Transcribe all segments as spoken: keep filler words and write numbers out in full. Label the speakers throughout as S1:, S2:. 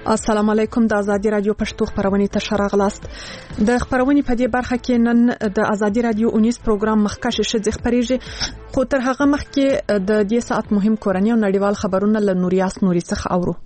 S1: السلام علیکم. د ازادي رادیو پښتو خبرونه ته شراغلاست. د خبرونه په دې برخه کې نن د ازادي رادیو اونیس پروګرام مخکښ شې خبرېږي، خو تر هغه مخکې د دې ساعت مهم کورنۍ او نړیوال خبرونه له نوریاس نوري څخه اورو.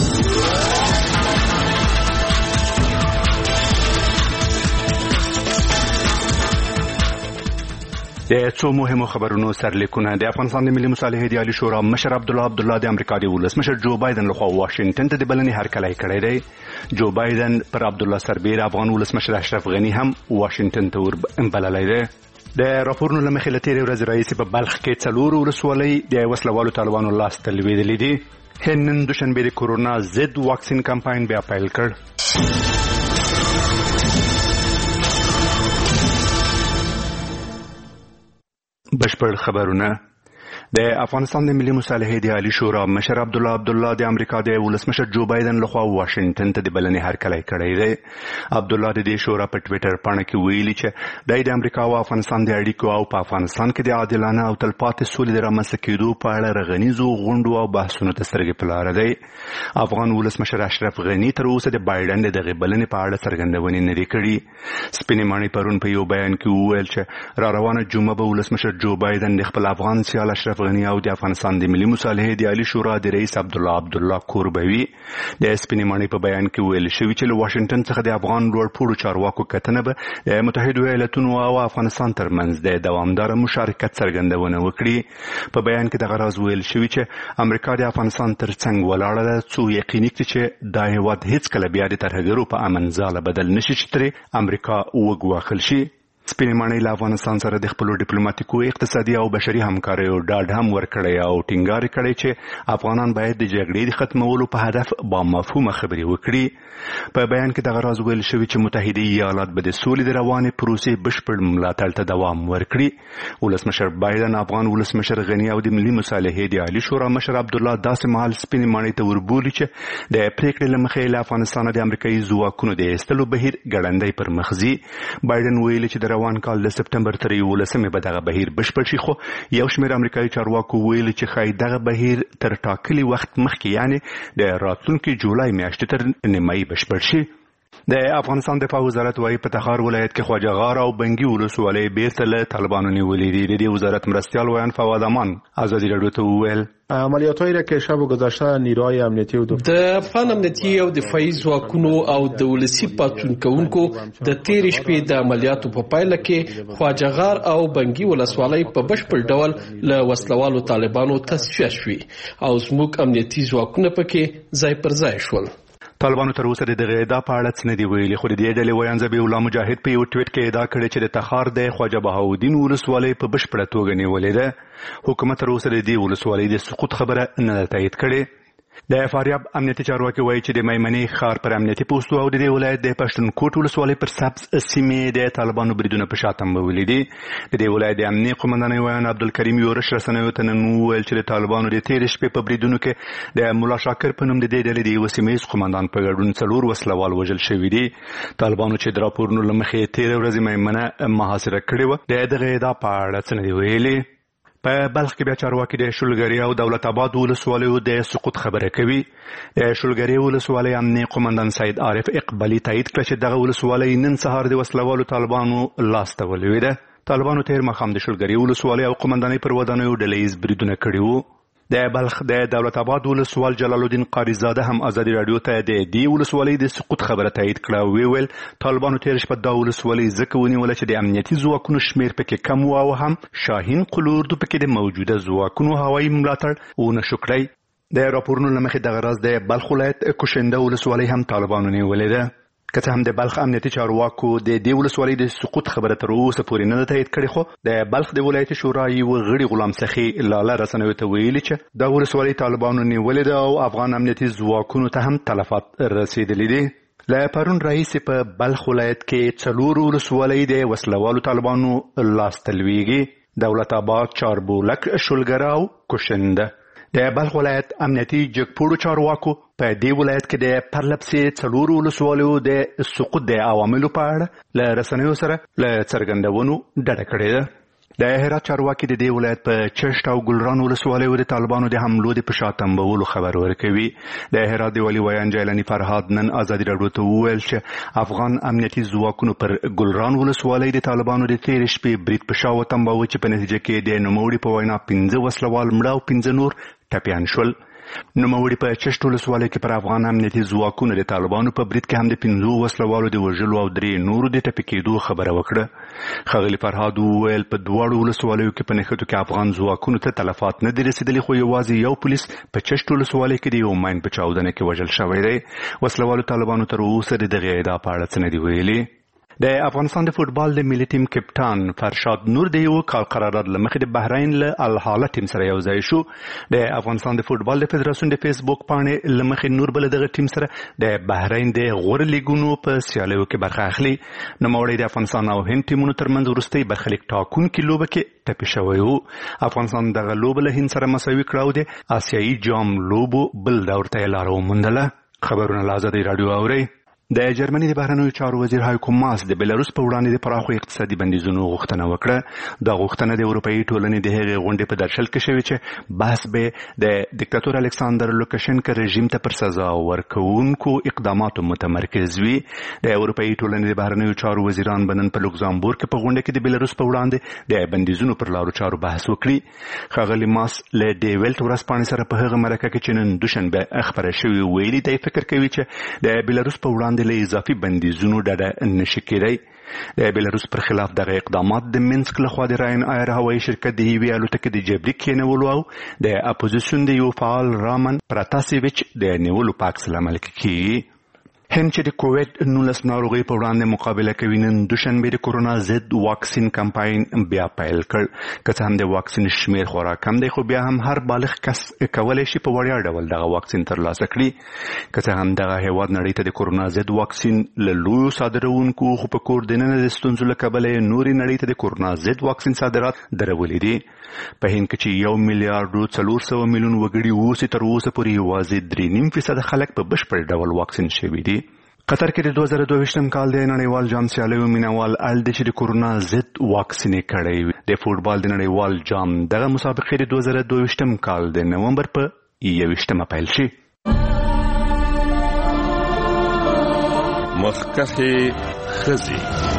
S2: د څو مهمو خبرونو سرلیکونه. د افغانستان د ملي مصالحې د عالی شورا مشر عبدالله عبدالله د امریکا د ولسمشر جو بایدن لخوا واشنگټن ته د بلنې هرکلی کړی دی. جو بایدن پر عبدالله سربیر افغان ولسمشر اشرف غنی هم واشنگټن ته ور بللی دی. د راپورونو له مخې له تېرې ورځې راهیسې په بلخ کې څلور ولسوالۍ د وسلوالو طالبانو لاس ته لوېدلې دي. هند نن دوشنبې د کورونا ضد واکسین کمپاین بیا پیل کړ. بشپړ خبرونه. د افغانستان د ملي مصالحې د عالی شورا مشر عبدالله عبدالله د امریکا د ولسمشر جو بایدن لخوا واشنگټن ته د بلنې هرکلی کړی دی. عبدالله د دې شورا په ټویټر پاڼه کې ویلي چې د امریکا او افغانستان د اړیکو او په افغانستان کې د عادلانه او تلپاتې سولې د رامنځته کېدو په اړه رغنیزو غونډو او بحثونو ته سترګې په لاره دی. افغان ولسمشر اشرف غنی تر اوسه د بایدن د دغې بلنې په اړه څرګندونې نه دي کړي. سپینې ماڼۍ پرون په یو بیان کې وویل چې را روانه جمعه به ولسمشر جو بایدن د خپل افغان سیال اشرف غنی او د افغانستان د ملي مصالحې د عالی شورا د رئیس عبدالله عبدالله کور به وي. د سپینې ماڼۍ په بیان کې ویل شوي چې له واشنګټن څخه د افغان لوړپوړو چارواکو کتنه به د متحدو ایالتونو او افغانستان ترمنځ د دوامداره مشارکت څرګندونه وکړي. په بیان کې دغه راز ویل شوي چې امریکا د افغانستان ترڅنګ ولاړه ده څو یقیني کړي چې دا هېواد هیڅکله بیا د ترهګرو په امن ځاله بدل نشي چې ترې امریکا وګواښل شي. سپینې ماڼۍ له افغانستان سره د خپلو ډیپلوماټیکو اقتصادي او بشري همکاریو ډاډ هم ورکړی او ټینګار کړی چې افغانان باید د جګړې د ختمولو په هدف با مفهومه خبرې وکړي. په بیان کې دغه راز ویل شوي چې متحده ایالات به د سولې د روانې پروسې بشپړ ملاتړ ته دوام ورکړي. ولسمشر بایدن افغان ولسمشر غنی او د ملي مصالحې د عالی شورا مشر عبدالله داسې مهال سپینې ماڼۍ ته وربولي چې د پریکړې له مخې له افغانستانه د امریکایي ځواکونو د ایستلو بهیر ګړندی پر مخ ځي. بایدن ویلي چې د روان کال د سپتمبر تر یولسمې به دغه بهیر بشپړ شي، خو یو شمېر امریکایي چارواکو ویلي چې ښایي دغه بهیر تر ټاکلي وخت مخکې یعنې د راتلونکي جولای میاشتې تر نیمایي بشپړ شي. د افغانستان دفاع وزارت وايي په تخار ولایت کې خواجه غار او بنګي ولسوالۍ بیرته له طالبانو نیولې دي. د دې وزارت مرستیال ویان فواد امان ازادي رادیو ته وویل
S3: عملیاتایی را که شب گذشته نیروهای امنیتی و
S4: د افغان امنیتي او دفاعي ځواکونو او د ولسي پاڅون کوونکو د تېرې شپې د عملیاتو په پایله کې خواجه غار او بنګي ولسوالۍ په بشپړ ډول له وسلوالو طالبانو تصفیه شوي او زموږ امنیتي ځواکونه پکې ځای پر ځای شول.
S2: طالبانو تر اوسه د دغه ادعا په اړه څه نه دي ویلي، خو د دې ډلې ویاند ذبیح الله مجاهد په یو ټویټ کې ادعا کړې چې د تخار د خواجه بهاءالدین ولسوالۍ په بشپړه توګه نیولې ده. حکومت تر اوسه د دې ولسوالۍ د سقوط خبره نه ده تایید کړې. د فاریاب امنیتي چارواکي وایي چې د میمنې ښار پر امنیتي پوستو او د دې ولایت د پښتونکوټ ولسوالۍ پر سبز سیمې د طالبانو بریدونه په شا تمبولي دي. د دې ولایت د امنیې قومندان ویان عبدالکریم یورش رسنیو ته نن وویل چې د طالبانو د تېرې شپې په بریدونو کې د ملا شاکر په نوم د دې ډلې د یوه سیمه ییز قومندان په ګډون څلور وسلوال وژل شوي دي. طالبانو چې د راپورونو له مخې تېره ورځ میمنه محاصره کړې وه، د دغه ادعا په اړه څه نه دي ویلي. په بلخ کې بیا چارواکي د شولګرې او دولت آباد ولسوالیو د سقوط خبره کوي. د شولګرې ولسوالۍ امنیه قومندان سید عارف اقبالي تایید کړه چې دغه ولسوالۍ نن سهار د وسلوالو طالبانو لاس ته ولوېده. طالبانو تېر ماښام د شولګرې ولسوالۍ او قومندانۍ پر ودانیو ډله ییز بریدونه کړي وو. د بلخ د دولت آباد ولسوال جلال الدین قاریزاده هم ازادي رادیو ته د دې ولسوالۍ د سقوط خبره تایید کړه او ویل طالبانو تېره شپه دا ولسوالۍ ځکه ونیوله چې د امنیتي ځواکونو شمېر پکې کم و او هم شاهین قلوردو پکې د موجوده ځواکونو هوایي ملاتړ ونه شو کړی. د راپورونو له مخې دغه راز د بلخ ولایت کوشنده ولسوالۍ هم طالبانو نیولې ده. که څه هم د بلخ امنیتي چارواکو د دې ولسوالۍ د سقوط خبره تر اوسه پورې نه ده تایید کړې، خو د بلخ د ولایتي شورا یوه غړي غلام سخي لاله رسنیو ته ویلي چې دا ولسوالۍ طالبانو نیولې ده او افغان امنیتي ځواکونو ته هم تلفات رسېدلي دي. له پرون راهیسې په بلخ ولایت کې څلور ولسوالۍ د وسلوالو طالبانو لاس ته لوېږي: دولت آباد، چاربولک، شولګره او کوشنده. د بلخ ولایت امنیتي جګپوړو چارواکو په دې ولایت کې د پرلپسې څلورو ولسوالیو د سقوط د عواملو په اړه له رسنیو سره له څرګندونو ډډه کړې ده. د هرات چارواکي د دې ولایت په چشت او ګلران ولسوالیو د طالبانو د حملو د پشاتمبولو خبر ورکوي. د هرات د ولي ویان جیلانی فرهاد نن ازادي راډیو ته وویل چې افغان امنیتي ځواکونو پر ګلران ولسوالۍ د طالبانو د تېرې شپې برید په شا وتمباوه چې په نتیجه کې د نوموړي په وینا پنځه وسلوال مړه او پنځه نور ټپیان شول. نوموړي په چشت ولسوالۍ کې پر افغان امنیتي ځواکونو د طالبانو په برید کې هم د پنځو وسلوالو د وژلو او درې نورو د ټپي کېدو خبره وکړه. ښاغلي فرهاد وویل په دواړو ولسوالیو کې په نښتو کې افغان ځواکونو ته تلفات نه دي رسېدلي، خو یوازې یو پولیس په چشت ولسوالۍ کې د یو ماین په چاودنه کې وژل شوی دی. وسلوالو طالبانو تر اوسه د دغې ادعا په اړه څه نه دي ویلي. د افغانستان د فوټبال د ملي ټیم کپټان فرشاد نور د یو کال قرارداد له مخې د بحرین له الحاله ټیم سره یو ځای شو. د افغانستان د فوټبال د فدراسیون د فیسبوک پاڼې له مخې نور بل دغه ټیم سره د بحرین د غوره لیګونو په سیالیو کې برخه اخلي. نوموړی د افغانستان او هند ټیمونو ترمنځ وروستۍ برخلیک ټاکونکې لوبه کې ټپي شوی و. افغانستان دغه لوبه له هند سره مساوي کړه او د آسیایي جام لوبو بل دور ته یې لاره وموندله. خبرونه له ازادي راډیو اورئ. د جرمني د بهرنیو چارو وزیر هایکو ماس د بلاروس په وړاندې د پراخو اقتصادي بندیزونو غوښتنه وکړه. دا غوښتنه د اروپایي ټولنې د هغې غونډې په درشل کې شوې چې بحث به د دیکتاتور الکساندر لوکاشنکا رژیم ته پر سزا ورکوونکو اقداماتو متمرکز وي. د اروپایي ټولنې د بهرنیو چارو وزیران به نن په لوکزامبورګ کې په غونډه کې د بلاروس په وړاندې د بندیزونو پر لارو چارو بحث وکړي. ښاغلي ماس له ډیویلټ ورځپاڼې سره په هغه مرکه کې چې نن دوشنبه خپره شوې ویلي دی فکر کوي چې د بلاروس په وړاندې له اضافي بندیزونو ډډه نشي کېدی. د بلاروس پر خلاف دغه اقدامات د مینسک لخوا د راین ایر هوایي شرکت د یوې الوتکې د جبري کېنولو او د اپوزیسیون د یو فعال رامن پراتاسیویچ د نیولو په عکس العمل کې کېږي. هند چې د کووډ نولس ناروغۍ په وړاندې مقابله کوي نن دوشنبه د کورونا ضد واکسین کمپاین بیا پیل کړ. که څه هم د واکسین شمیر خورا کم دی، خو بیا هم هر بالغ کس کولی شي په وړیا ډول دغه واکسین ترلاسه کړي. که څه هم دغه هیواد نړۍ ته د کورونا ضد واکسین له لویو صادروونکو، خو په کور دننه د ستونزو له کبله یې نورې نړۍ ته د کورونا ضد واکسین صادرات درولي دي. په هند کې چې یو میلیارډ څلور سوه میلیون وګړي اوسي، تر اوسه پورې یوازې درې نیم فیصده خلک په بشپړ ډول واکسین شوي دي. قطر کې د دوه زره دوه ویشتم کال د نړیوال جام سیالیو مینوال اړ دی چې د کورونا ضد واکسین یې کړی وي. د فوټبال د نړیوال جام دغه مسابقې د دوه زره دوه ویشتم کال د نومبر په یوویشتمه پیل شي.
S5: مخکښې ښځې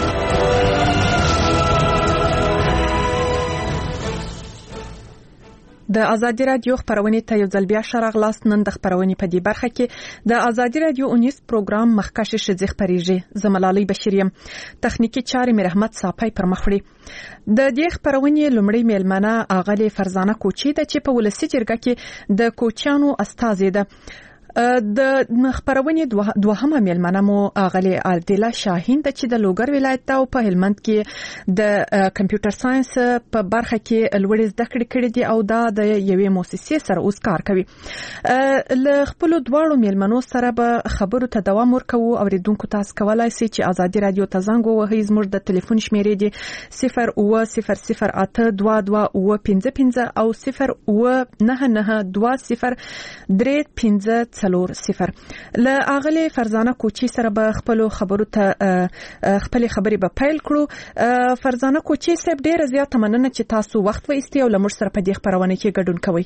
S1: د ازادي رادیو خبرونه ته یو ځل بیا شراغلاست. نن د خبرونه په دې برخه کې د ازادي رادیو اونیس پروګرام مخکښ شذ خبريږي. زملالي بشریم تخنیکی چارې مې رحمت صافی پر مخ وړي. د دې خبرونه لومړی میلمنه اغلی فرزانه کوچی د چې په ولسی جرګه کې د کوچانو استازي ده. د خبرونه دوهمه میلمنه مو اغلی عادله شاهین د چې د لوګر ولایت او په هلمند کې د کمپیوټر ساينس په برخه کې لوړ زده کړې کړې دي او دا د یوې مؤسسې سره اوس کار کوي. ل خپل دواړو میلمنو سره به خبرو ته دوام ورکوو. اوریدونکو تاسو کولای شئ چې ازادي رادیو ته زنګ ووهئ. زموږ د ټلیفون شمیرې دي صفر اوه صفر صفر اته دوه دوه اوه پنځه پنځه او صفر اوه نه نه دوه صفر درې پنځه څلور صفر. ل اغلی فرزانه کوچی سره به خپل خبرو ته خپل خبرې به پیل کړو. فرزانه کوچی صاحب ډیره زیاته مننه چې تاسو وخت وایستئ او لمر سره په دې خبرونه کې ګډون کوئ.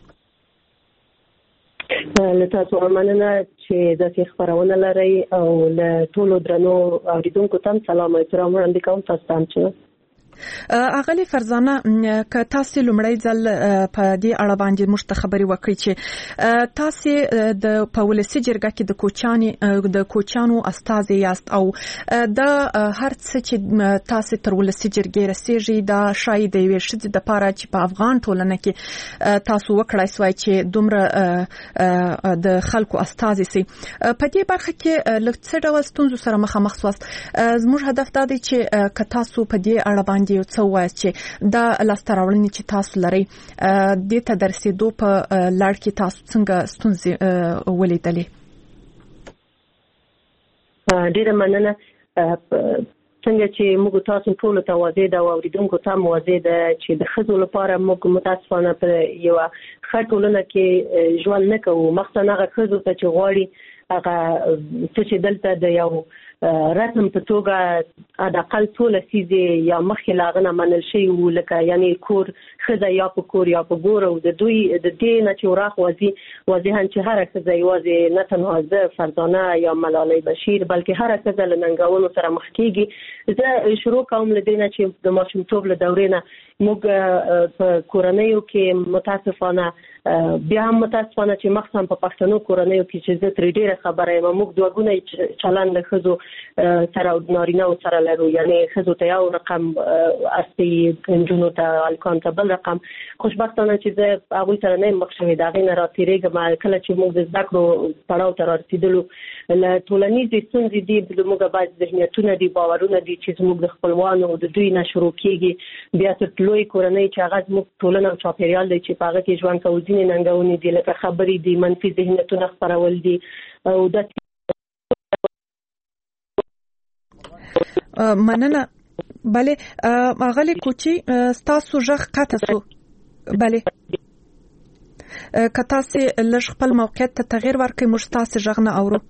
S6: له تاسو مننه چې د خبرونه لري او له ټولو درنو اوریدونکو ته سلام او احترام وړاندې کوم. تاسو ته
S1: اغلی فرزانه که تاسو لومړی ځل په دې اړه باندې مشته خبري وکړي چې تاسو د پاولسي جرګه کې د کوچاني د کوچانو استازي یاست او د هر څه چې تاسو تر ولسي جرګې رسیږي دا شاید د ویشت د پاره چې په افغان ټولنه کې تاسو وکړای سوای چې دومره د خلکو استازي سي. په دې برخه کې لږ څه ډول ستونزو سره مخامخ سواست. زموږ هدف دا دی چې که تاسو په دې اړه باندې یو څه وایي چې دا لاستراولنې چې تاسو لري د ته درسېدو په لړ کې تاسو څنګه ستونزې ولیدلې؟
S6: ډیره مننه. څنګه چې موږ تاسو ټول ته واضح دا اوریدونکو ته واضح ده چې د خزو لپاره موږ متاسفانه پر یو خټولنه کې ژوند نه کوو. مخصوصا هغه خزو ته چې غواړي هغه څه چې دلته د یو رسم په توګه د اقل ټول سیزه یا مخکې لاغنه منل شي ولکه یعنی کور خزه یا په کور یا په ګور او د دوی د دې نه چې وراخ وځي وځي چې هر خزه یوازې نه تنها زه فرزانه یا ملالۍ بشیر بلکې هر خزه لننګونو سره مخ کیږي زه شروع کوم لدینه چې د ماشومتوب له دورې نه موږ په کورنیو کې متاسفانه بیا هم متاسفانه چې مخصوصا په پښتنو کورنیو کې چې زه ترې ډیره خبره یم موږ دوه ګونه چلند له خزو سره نارینه او سره لرو یعنی خزو ته یو رقم اصلي انجونو ته الکان ته بل رقم خوشبختانه چې زه هغوی سره نه مخ شوې د هغې نه راتېرېږم کله چې موږ د زده کړو پړاو ته رارسېدلو له ټولنیزې ستونزې دي زموږ باید ذهنیتونه دي باورونه دي چې زموږ د خپلوانو د دوی نه شروع کېږي بیا تر لوی کورنۍ چې هغه زموږ ټولنه او چاپېریال دی چې په هغه کې ژوند کوو ځینې ننګونې دي لکه خبرې دي منفي ذهنیتونه خپرول دي او د
S1: مننه بله اغلی کوچی ستاسو ژغ قطع سو بله که تاسو لږ خپل موقعیت ته تغییر ورکړئ موږ ستاسو ژغ نه اورو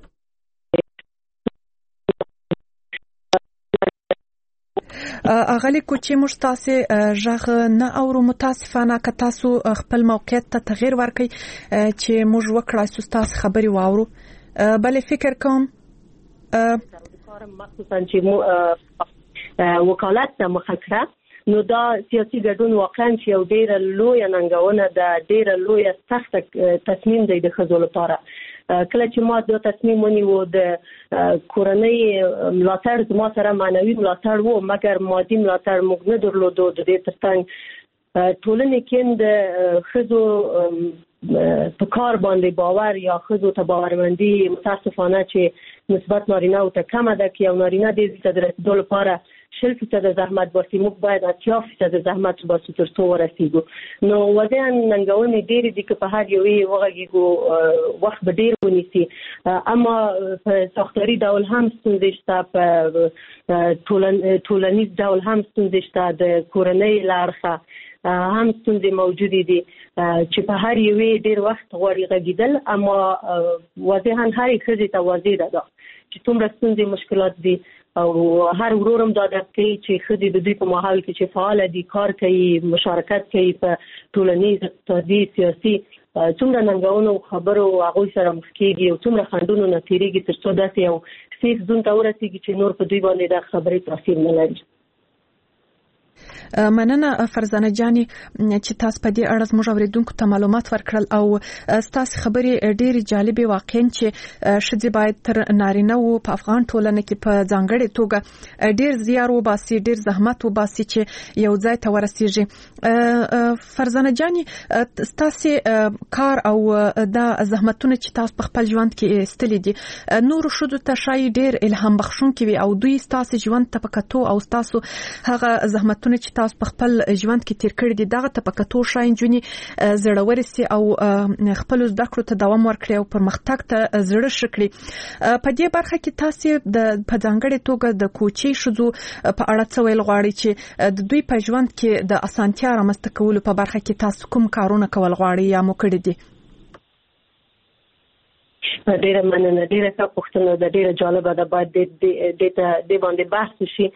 S1: اغلی کوچی موږ تاسو ژغ نه اورو متاسفانه که تاسو خپل موقعیت ته تغییر ورکړئ چې موږ وکړای سو تاسو خبري واورو بلې فکر کوم
S6: مخصوصا چې وکالت ته مخکره نو دا سیاسي ګډون واقعا چې یو ډیره لویه ننګونه ده ډیره لویه سخته تصمیم دی د ښځو لپاره کله چې ما دا تصمیم ونیو د کورنۍ ملاتړ زما سره معنوي ملاتړ وو مګر مادي ملاتړ موږ نه درلودو د دې ترڅنګ ټولنې کې د ښځو په کار باندې باور یا ښځو ته باورمندي متاسفانه چې نسبت نارینه او ته کمه ده که یو نارینه دې ته د رسیدو لپاره شل فیصد زحمت باسي موږ باید اتیا فیصد زحمت وباسو تر څو ورسیږو نو وضعاً ننګونې ډېرې دي که په هر یوې وغږیږو وخت به ډېر ونیسي اما په ساختاري ډول هم ستونزې شته په ټولنیز ډول هم ستونزې شته د کورنۍ له اړخه هم ستونزې موجودې دي چې په هر یوې ډېر وخت غواړي غږېدل اما واضحاً هرې ښځې ته واضح ده چې څومره ستونزې مشکلات دي او هر ورورم دا درک کوي چې ښځې د دوی په ماحول کې چې فعاله دي کار کوي مشارکت کوي په ټولنیز اقتصادي سیاسي څومره ننګونو خبرو هغوی سره مخ کېږي او څومره خنډونو نه تېرېږي تر څو داسې یو سیف زون ته ورسېږي چې نور په دوی باندې دا خبرې تاثیر نه لري
S1: مننه فرزانه جاني چې تاسو په دې اړه زموږ اوریدونکو ته معلومات ورکړل او تاسو خبرې ډېرې جالبې واقعاً چې ښځې باید تر نارینه وو په افغان ټولنه کې په ځانګړې توګه ډېر زیار وباسي ډېر زحمت وباسي چې یو ځای ته ورسیږي فرزانه جاني تاسو کار او د زحمتونه چې تاسو په خپل ژوند کې ایستلې دي نور ښځو ته شاید ډېر الهام بخښونکي وي او دوی تاسو ژوند ته په کتو او تاسو هغه زحمتونه چې تاسو په خپل ژوند کې تیر کړی دي دغه ته په کتو شاین جونی زړور سي او خپل زده کړو ته دوام ورکړي او پرمختګ ته زړه شکړي په دې برخه کې تاسو د په ځانګړې توګه د کوچي شذو په اړه څه ویل غواړي چې د دوی په ژوند کې د اسانتیا رامنځته کولو په برخه کې تاسو کوم کارونه کول غواړي یا مو کړی دي
S6: ډیره مننه ډیره ښه پوښتنه ده ډیره جالبه ده باید د دې د باندې بحث شي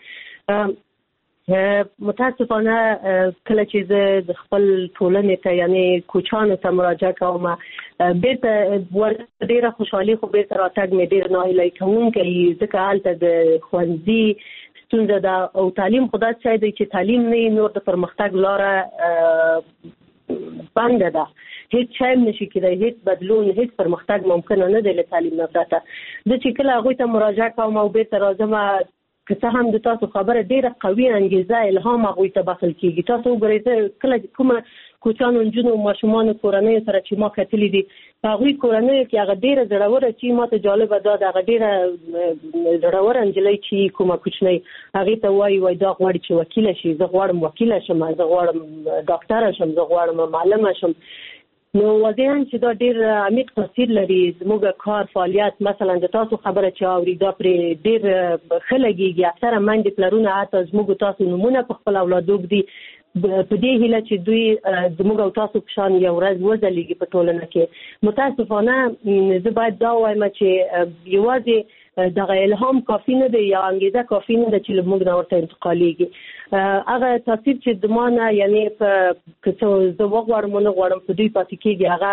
S6: متاسفانه کله چې زه د خپل ټولنې ته یعنی کوچانو ته مراجعه کوم بیرته ډیره خوشحالي خو بیرته راتګ مې ډیر ناهیلي کوونکی ځکه هلته د ښوونځي ستونزه ده او تعلیم خو داسې دی چې تعلیم نه نور د پرمختګ لاره بنده ده هیڅ شی نشي کېدای هیڅ بدلون هیڅ پرمختګ ممکن نه دی له تعلیم نه پرته زه چې کله هغوی ته مراجعه کوم او بیرته راځم که څه هم د تاسو خبره ډیره قوي انګیزه الهام هغوی ته بخښل کېږي تاسو وګورئ کله کومه کوچانو نجونو ماشومانو کورنۍ سره چې ما کتلې دي په هغوی کورنۍ کې هغه ډیره زړوره چې ما ته جالبه ده د هغه ډیره زړوره نجلۍ چې کومه کوچنۍ هغې ته وایي وایي دا غواړي چې وکیله شي زه غواړم وکیله شم زه غواړم ډاکټره شم زه غواړم معلمه شم نو واضحاً چې دا ډیر عمیق تاثیر لري زموږ کار فعالیت مثلا د تاسو خبره چې اوري دا پرې ډیر ښه لګیږي اکثره میندې پلرونه حتی زموږ تاسو نومونه په خپل اولادو ږدي په دې هیله چې دوی زموږ او تاسو په شان یو ورځ وځلیږي په ټولنه کې متاسفانه زه باید دا وایم چې یوازې دغه الهام کافي نه دی یا انګیزه کافي نه ده چې موږ نه ورته انتقالېږي. هغه تاثیر چې د ما نه یعنی په که زه وغواړم نه غواړم په دوی پاتې کېږي هغه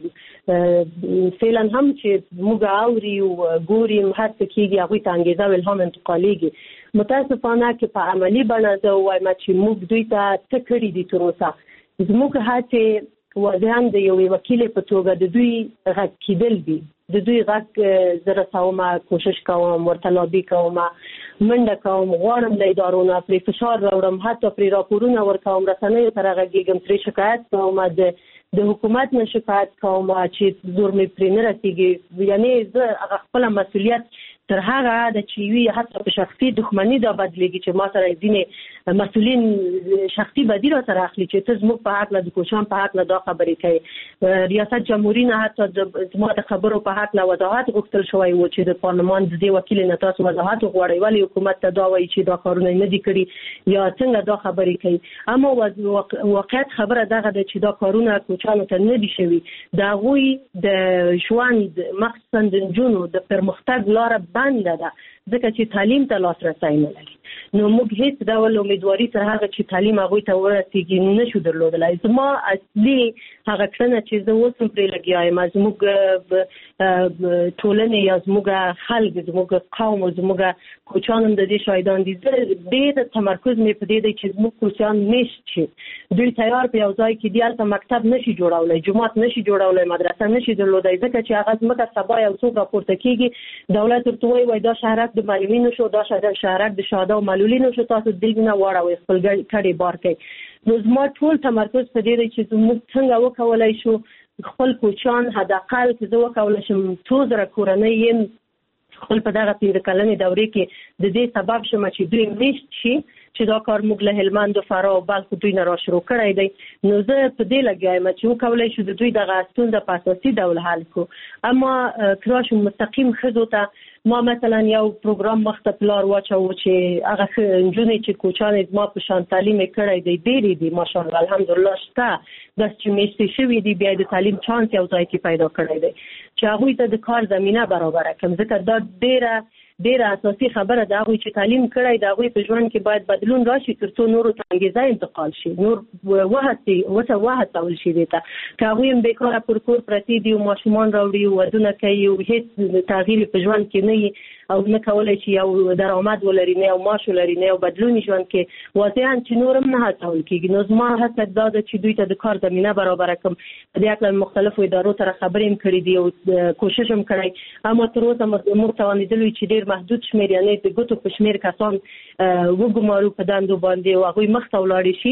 S6: فعلا هم چې موږ اوري او ګوري هر څه کېږي هغوی ته انګیزه او الهام انتقالېږي. متاسفانه کې په عملي بڼه زه ووایم چې موږ دوی ته څه کړي دي تر اوسه. زموږ هڅې واضحاً د یوې وکیلې په توګه د دوی غږ کېدل دي. د دوی غږ زه رسوم، کوشش کوم، ورته لابي کوم، منډه کوم، غواړم د ادارو نه پرې فشار راوړم، حتی پرې راپورونه ورکوم، رسنیو سره غږېږم، ترې شکایت کوم، د د حکومت نه شکایت کوم چې زور مې پرې نه رسېږي. یعنې زه هغه خپل مسؤلیت تر هغه د چې وی حتی په شخصي دښمنۍ دا بدلېږي چې ما سره ځینې مسؤلین شخصي بدی را سره اخلي چې ته زموږ په حق له د کوچان په حق له دا خبرې کوي. ریاست جمهوریت نه حتی زما د خبرو په حق له وضاحت غوښتل شوی و چې د پارلمان د دې وکیل نه تاسو وضاحت وغواړئ ولې حکومت ته دا وایي چې دا کارونه نه دي کړي یا څنګه دا خبرې کوي. اما واقعیت خبره دغه ده چې دا کارونه کوچانو ته نه دي شوي. د هغوی د ژوند مخصوصا د نجونو د پرمختګ لاره بنده ده ځکه چې تعلیم ته لاسرسی نه لري. نو موږ هیڅ ډول امیدواري تر هغه چې تعلیم هغوی ته ورسېږي نشو درلودلی. زما اصلي هغه کړنه چې زه اوس هم پرې لګیا یم زموږ ټولنې یا زموږ خلک زموږ قوم او زموږ کوچان هم د دې شاهدان دي. زه ډېر تمرکز مې په دې دی چې زموږ کوچان میشت شي، دوی تیار په یو ځای کې دي، هلته مکتب نشي جوړولی، جومات نشي جوړولی، مدرسه نشي درلودی ځکه چې هغه ځمکه سبا یو څوک راپورته کېږي دولت ورته وایي وایي دا شهرک د معلمینو شو، دا شهرک د شهدا او معلولینو شو، تاسو دلته نه واړوئ خپل کډې بار کوي. نو زما ټول تمرکز په دې دی چې موږ څنګه وکولی شو خپل کوچان حداقل چې زه وکولی شم څو زره کورنۍ یم خپل په دغه پنځه کلنې دورې کې د دې سبب شم چې دوی میشت شي چې دا کار موږ له هلمند او فراه او بلخ دوی نه را شروع کړی دی. نو زه په دې لګیا یم چې وکولی شو د دوی دغه ستونزه په اساسي ډول حل کړو. اما که راشو مستقیم ښځو ته ما مثلا یو پروګرام مخته پلار واچو چې هغه نجونې چې کوچانې زما په شان تعلیم یې کړی دی ډېرې دي ماشاءالله الحمدلله شته داسې چې میشتې شوي دي بیا د تعلیم چانس یو ځای کې پیدا کړی دی چې هغوی ته د کار زمینه برابره کړم ځکه دا ډېره ډېره اساسي خبره ده. هغوی چې تعلیم کړی د هغوی په ژوند کې باید بدلون راشي تر څو نورو ته انګېزه انتقال شي، نور وهڅې وهڅول شي دې ته. که هغوی هم بېکاره پر کور پرتې دي او ماشومان راوړي او ودونه کوي او هېڅ تغییر په ژوند کې نه وي او نه کولی شي یو درآمد ولري نه یو معاش ولري نه یو بدلون ژوند کې واضحاً چې نور هم نه هڅول کېږي. نو زما هڅه دا ده چې دوی ته د کار زمینه برابره کړم. په دې هکله مختلفو ادارو سره خبرې هم کړې دي او کوشش هم کړی، اما تر اوسه موږ توانېدلو چې ډېر محدود شمېر یعنې د ګوتو په شمېر کسان وګمارو په دندو باندې او هغوی مخ ته ولاړې شي.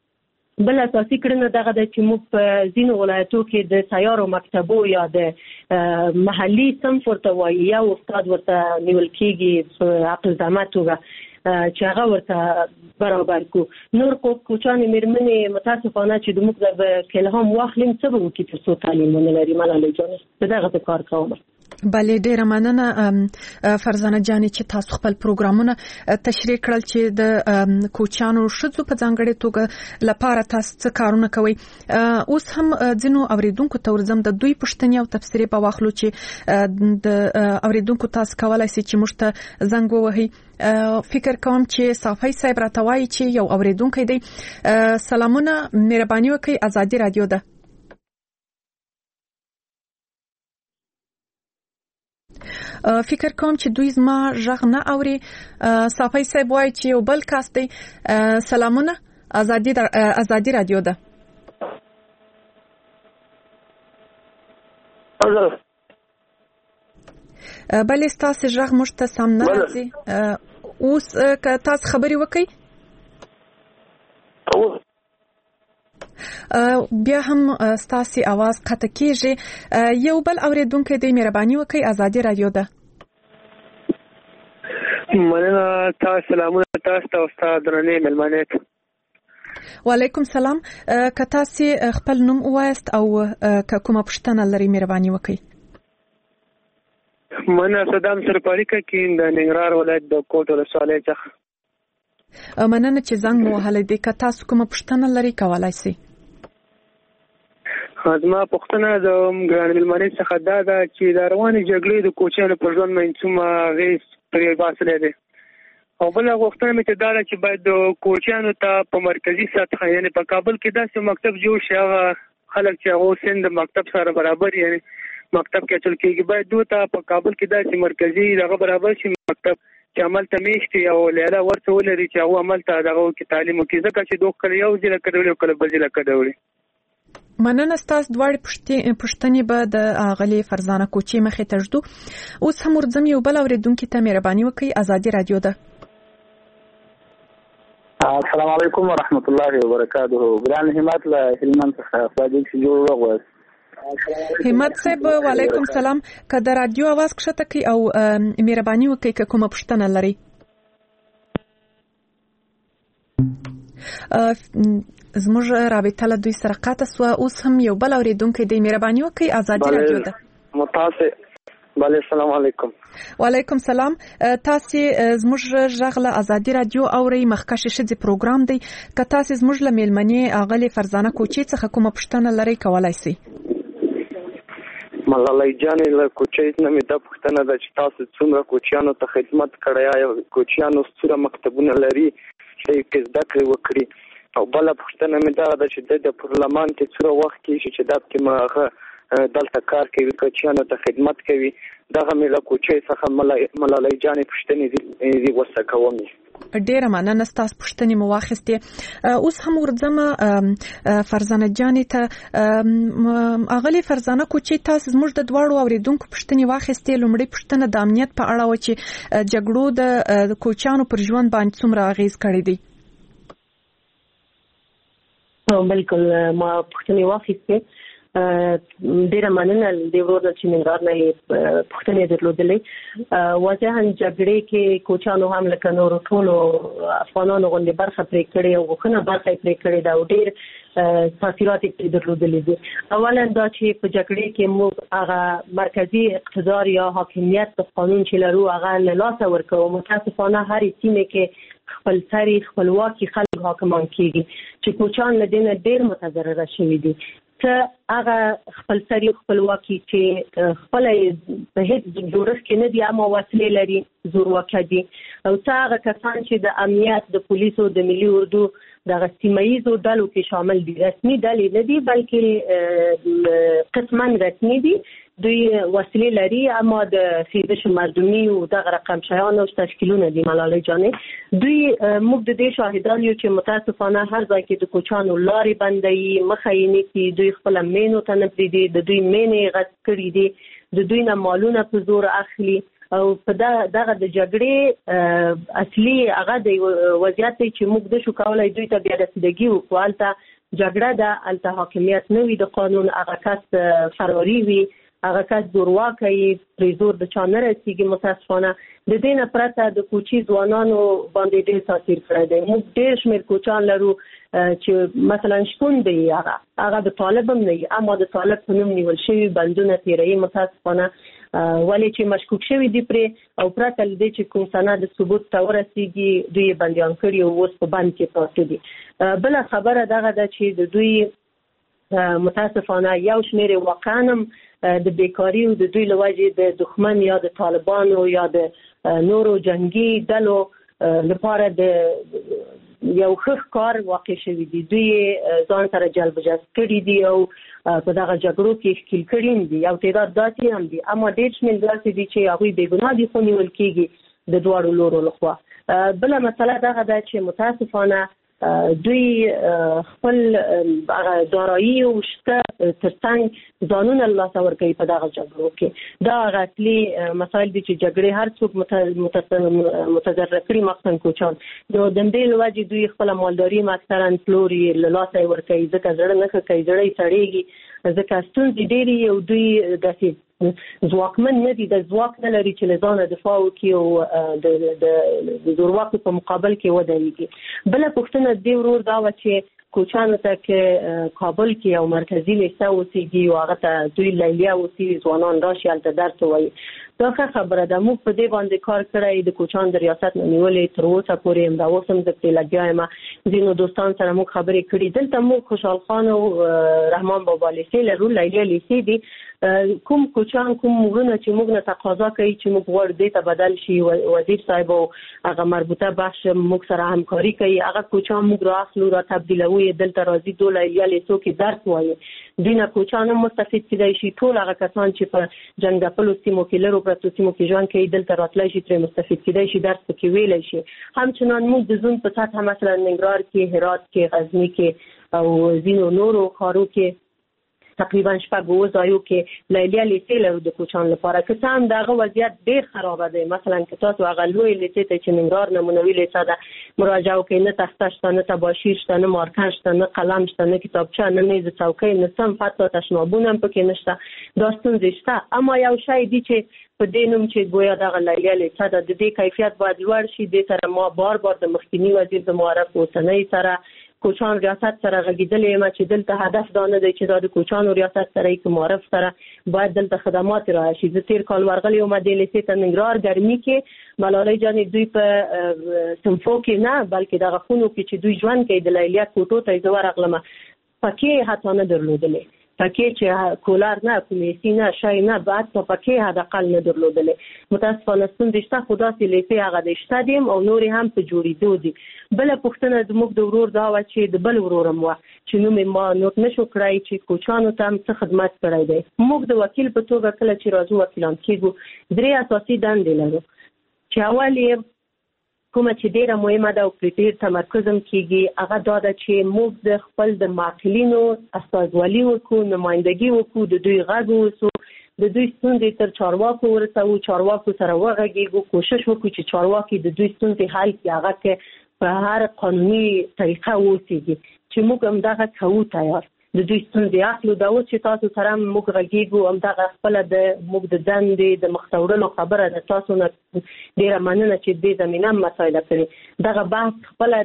S6: بل اساسي کړنه دغه ده چې موږ په ځینو ولایتو کې د سیارو مکتبو یا د محلي صنف ورته وایي یا استاد ورته نیول کېږي په عقل زحمت توګه چې هغه ورته برابر کړو. نور کوچانې مېرمنې متاسفانه چې د موږ د الهام واخلیم څه به وکړي تر څو تعلیم ونه لري. ملالۍ جانې زه دغسې کار کوم.
S1: بله ډیره مننه فرزانه جانې چې تاسو خپل پروګرامونه تشریح کړل چې د کوچانو ښځو په ځانګړې توګه لپاره تاسو څه کارونه کوئ. اوس هم ځینو اوریدونکو ته ورځم د دوی پوښتنې او تفسیرې به واخلو چې د اوریدونکو تاسو کولای شئ چې موږ ته زنګ ووهئ. فکر کوم چې صافی صاحب راته وایي چې یو اوریدونکی دی. سلامونه، مهرباني وکړئ، ازادي رادیو ده. فکر کوم چې دوی زما غږ نه اوري. صافی صاحب وایي چې یو بل کس دی. سلامونه، ازادي ازادي رادیو ده. بلې ستاسو غږ موږ ته سم نه راځي. اوس که تاسو خبرې وکړئ بیا هم ستاسو आवाज قطع کیږي. یو بل اوریدونکو دی، مهرباني وکړئ، ازادي رادیو ده.
S7: مننه. تاسو سلامونه تاسو ته استاد درنې ملمنه.
S1: وعلیکم سلام. که تاسو خپل نوم وایست او که کومه پوښتنه لرئ مهرباني وکړئ.
S7: مننه. صدام سرپاری کې د ننګرهار ولایت د کوټ ولسوالۍ څخه.
S1: مننه چې زنګ مو وهلی دی. که تاسو کومه پوښتنه لرئ کولای شئ.
S7: زما پوښتنه د ګران ملمنې څخه دا ده چې د روانې جګړې د کوچیانو په ژوند باندې څومره اغېز پرې باسلی دی او بله غوښتنه مې ته دا ده چې باید د کوچیانو ته په مرکزي سطحه یعنې په کابل کې داسې مکتب جوړ شي هغه خلک چې هغه سن د مکتب سره برابر یعنې مکتب کې اچول کېږي باید دوی ته په کابل کې داسې مرکزي دغه برابر شي مکتب چې عمل ته میشتي او لیاله ورته ولري چې هغه عمل ته دغه کې تعلیم وکړي ځکه چې دوه کله یو ځای کډوړي او کله بل ځای کډوړي.
S1: مننه ستاسو دواړې پوښتنې به د اغلې فرزانه کوچي مخې ته ژدو. اوس هم ورځم یو بل اورېدونکي ته مهرباني وکړئ. ازادي رادیو ده.
S8: السلام علیکم ورحمت الله وبرکاته. ګران همت له هلمند څخه صادق جوړ وغوښت.
S1: همت صاحب وعلیکم سلام. که د رادیو आवाज کښته کړئ او مهرباني وکړئ که کومه پوښتنه لرئ. زموږ رابطه له دوی سره قطع شوه. اوس هم یو بل اورېدونکی دی. مهرباني وکړئ. ازادي رادیو ده.
S8: متاسف بله السلام علیکم.
S1: وعلیکم سلام. تاسو زموږ غږ له ازادي رادیو اورئ. مخکښ ښځې پروګرام دی. که تاسو زموږ له میلمنې اغلې فرزانه کوچي څخه کومه پوښتنه لرئ کولای شئ.
S8: ملالۍ جانې له کوچۍ نه مې دا پوښتنه ده چې تاسو څومره کوچیانو ته خدمت کړی یا کوچیانو څومره مکتبونه لري چې زده کړې وکړي او بله پوښتنه مې دا ده چې د پارلمان کې څومره وخت کېږي چې دا پکې هغه دلته کار کوي کوچیانو ته خدمت کوي. دغه مې له کوچۍ څخه ملالۍ جانې پوښتنې دي وسه کوم.
S1: ډیره مننه ستاسو پوښتنې مو واخیستې. اوس هم ورځم فرزانه جانې ته. اغلې فرزانه کوچۍ تاسو زموږ د دواړو اورېدونکو پوښتنې واخیستې. لومړی پوښتنه د امنیت په اړه و چې جګړو د کوچیانو پر ژوند باندې څومره اغېز کړی دی.
S6: بالکل ما پوښتنې واخیستې. ډیره مننه د ورور چې ننګرهار نه پوښتنې درلودلې. واضحاً جګړې کې کوچیانو هم لکه نورو ټولو افغانانو غوندې برخه پرې کړې او غوښنه برخه پرې کړې ده او ډېر تاثیرات یې درلودلې دي. اولا دا چې په جګړې کې موږ هغه مرکزي اقتدار یا حاکمیت د قانون چې لرو هغه له لاسه ورکوو. متاسفانه هرې سیمې کې خپل سری خپلواکي خلک حاکمان کېږي چې کوچیان له دې نه ډېر متضرره شوي دي. ته هغه خپل سری خپلواکي چې خپل په هیڅ جوړښت کې نه دي اما وسلې لري زورواکه دي او ته هغه کسان چې د امنیت د پولیسو د ملي اردو دغه سیمایي ډلو کې شامل دي رسمي ډلې نه دي بلکې قسما رسمي دي. دوی وسلې لري اما د سیدش مردمی او دغه رقم شایان او تشکیلونه دي. ملالۍ جانې دوی موږ د دې شاهدان یو چې متاسفانه هر ځای کې د کوچانو لارې بندوي مخه یې نیسي. دوی خپل مینو ته نه پرېږدي. د دوی مینې غصب کړي دي. د دوی نه مالونه په زور اخلي او په دغه د جګړې اصلي هغه د وضعیت دی چې موږ د شو کولای دوی ته بیا رسیدګي وکړو. هلته جګړه ده. هلته حاکمیت نه وي د قانون. هغه کس فراري وي. هغه کس زورواکه یې پرې زور د چا نه رسېږي. متاسفانه د دې نه پرته د کوچي ځوانانو باندې ډېر تاثیر کړی دی. موږ ډېر شمېر کوچان لرو چې مثلا شپون دی هغه هغه د طالب هم نه وي اما د طالب په نوم نیول شوي بندونه تېروي. متاسفانه ولې چې مشکوک شوي دي پرې او پرته له دې چې کوم سند ثبوت ته ورسېږي دوی یې بندیان کړي او اوس په بند کې پراته دي. بله خبره دغه ده چې د دوی متاسفانه یو شمېر واقعا هم د بیکاری او د دوی له وجې د دښمن یا د طالبانو یا د نورو جنگي ډلو لپاره د یو ښه کار واقع شوی دی. دوی ځان سره جلب جذب کړي دي او په دغه جګړو کې ښکیل کړي دي. یو تعداد داسې هم دي اما ډېر شمېر داسې دي چې هغوی بې ګناه دي خو نیول کېږي د دواړو لورو لخوا. بله مسله دغه ده چې متاسفانه دوی خپل دارایی او شته ترڅنګ ځانونه له لاسه ورکوي په دغه جګړو کې. دا هغه اصلي مسایل دي چې جګړې هر څوک متضرر کړي مخصوصا کوچان. د دندې له وجې دوی خپله مالداري هم اکثرا پلوري له لاسه یې ورکوي ځکه زړه نه ښه کوي زړه یې سړېږي ځکه ستونزې ډېرې او دوی داسې ځواکمن نه دي. د ځواک نه لري چې له ځانه دفاع وکړي او د زورواکو په مقابل کې ودرېږي. بله پوښتنه دې ورور دا وه چې کوچانو ته که کابل کې یو مرکزي لیسه اوسېږي او هغه ته دوی لیلیه اوسي ځوانان راشي هلته درس ووایي. دا خبره ده. موږ په دې باندې کار کړی، د کوچان د ریاست نه نیولې تر اوسه پورې هم دا اوس هم زه پرې لګیا یم. ځینو دوستان سره موږ خبرې کړي. دلته موږ خوشحال خان او رحمان بابا لیسې لرو، لیلا لیسې دي. کوم کوچان کوم موږ چې موږ نه تقاضا کوي چې موږ غواړو دې ته بدل شي، وزیر صاحب او هغه مربوطه بخش موږ سره همکاري کوي، هغه کوچان موږ را اخلو را تبدیلوو، دلته راځي دوه لیلا لیسو کې درس وایي. دینه کوچان هم مستفید کېدای شي. ټول هغه کسان چې په جنګپلو سیمو کې لرو پرتو سیمو کې ژوند کوي دلته راتلی شي، ترې مستفید کېدای شي، درس پکې ویلی شي. همچنان موږ د زون په سطحه مثلا ننګرهار کې، هرات کې، غزني کې او ځینو نورو ښارو کې تقریبا شپږ اووه ځایو کې لیلا لیسې لرو د کوچان لپاره. که څه هم د هغه وضعیت ډېر خرابه دی. مثلا که تاسو هغه لویې لیسې ته چې ننګرهار نمونوي لیسه ده مراجعه وکړئ، نه تخته شته، نه تباشیر شته، نه مارکر شته، نه قلم شته، نه کتابچه، نه میز څوکۍ، نه صنف، حتی تشنابونه هم پکې نشته. دا ستونزې شته. اما یو شی دی چې په دې نوم چې ګویا دغه لیلا لیسه ده، د دې کیفیت باید لوړ شي. دې سره ما بار بار د مخکینی وزیر د معارف اوسنۍ سره کوچان ریاست سره غږیدلې یم چې دلته هدف دا نه دی چې دا د کوچانو ریاست سره کې معرف سره باید دلته خدمات راشي شي. زه تیر کال ورغلی وم د لیسې ته ننګرهار ګرمي کې، ملالۍ جانې دوی په صنفو کې نه بلکې دغه خونو کې چې دوی ژوند کوي د لیلیه کوټو ته زه ورغلم، پکې حتی نه درلودلې، پکې چې کولر نه، کومېسي نه، شای نه، بعد په پکې حداقل نه درلودلې. متاسفانه ستونزې شته، خو داسې لیسې هغه د شته دي او نورې هم په جوړېدو دي. بله پوښتنه زموږ د ورور دا وه چې د بل ورور هم وه چې نوم یې ما نوټ نه شو کړی چې کوچانو ته هم څه خدمت کړی دی. موږ د وکیل په توګه کله چې راځو وکیلان کېږو درې اساسي دندې لرو، چې اول یې کومه چې ډیره مهمه ده او پرې ډېر تمرکز هم کېږي، هغه دا ده چې موږ د خپل د معقولینو استازولي وکړو، نمایندګي وکړو، د دوی غږ واوسو، د دوی ستونزې تر چارواکو ورسوو، چارواکو سره وغږېږو، کوشش وکړو چې چارواکي د دوی ستونزې حل کړي، هغه کې په هر قانوني طریقه واوسېږي چې موږ همدغه کوو تیار. د دوی ستونزې اخلو. دا اوس چې تاسو سره موږ غږېږو همدغه خپله د موږ د دندې د مخته وړلو خبره ده. تاسو نه ډېره مننه چې دې زمینه هم مسایله کړې. دغه بحث خپله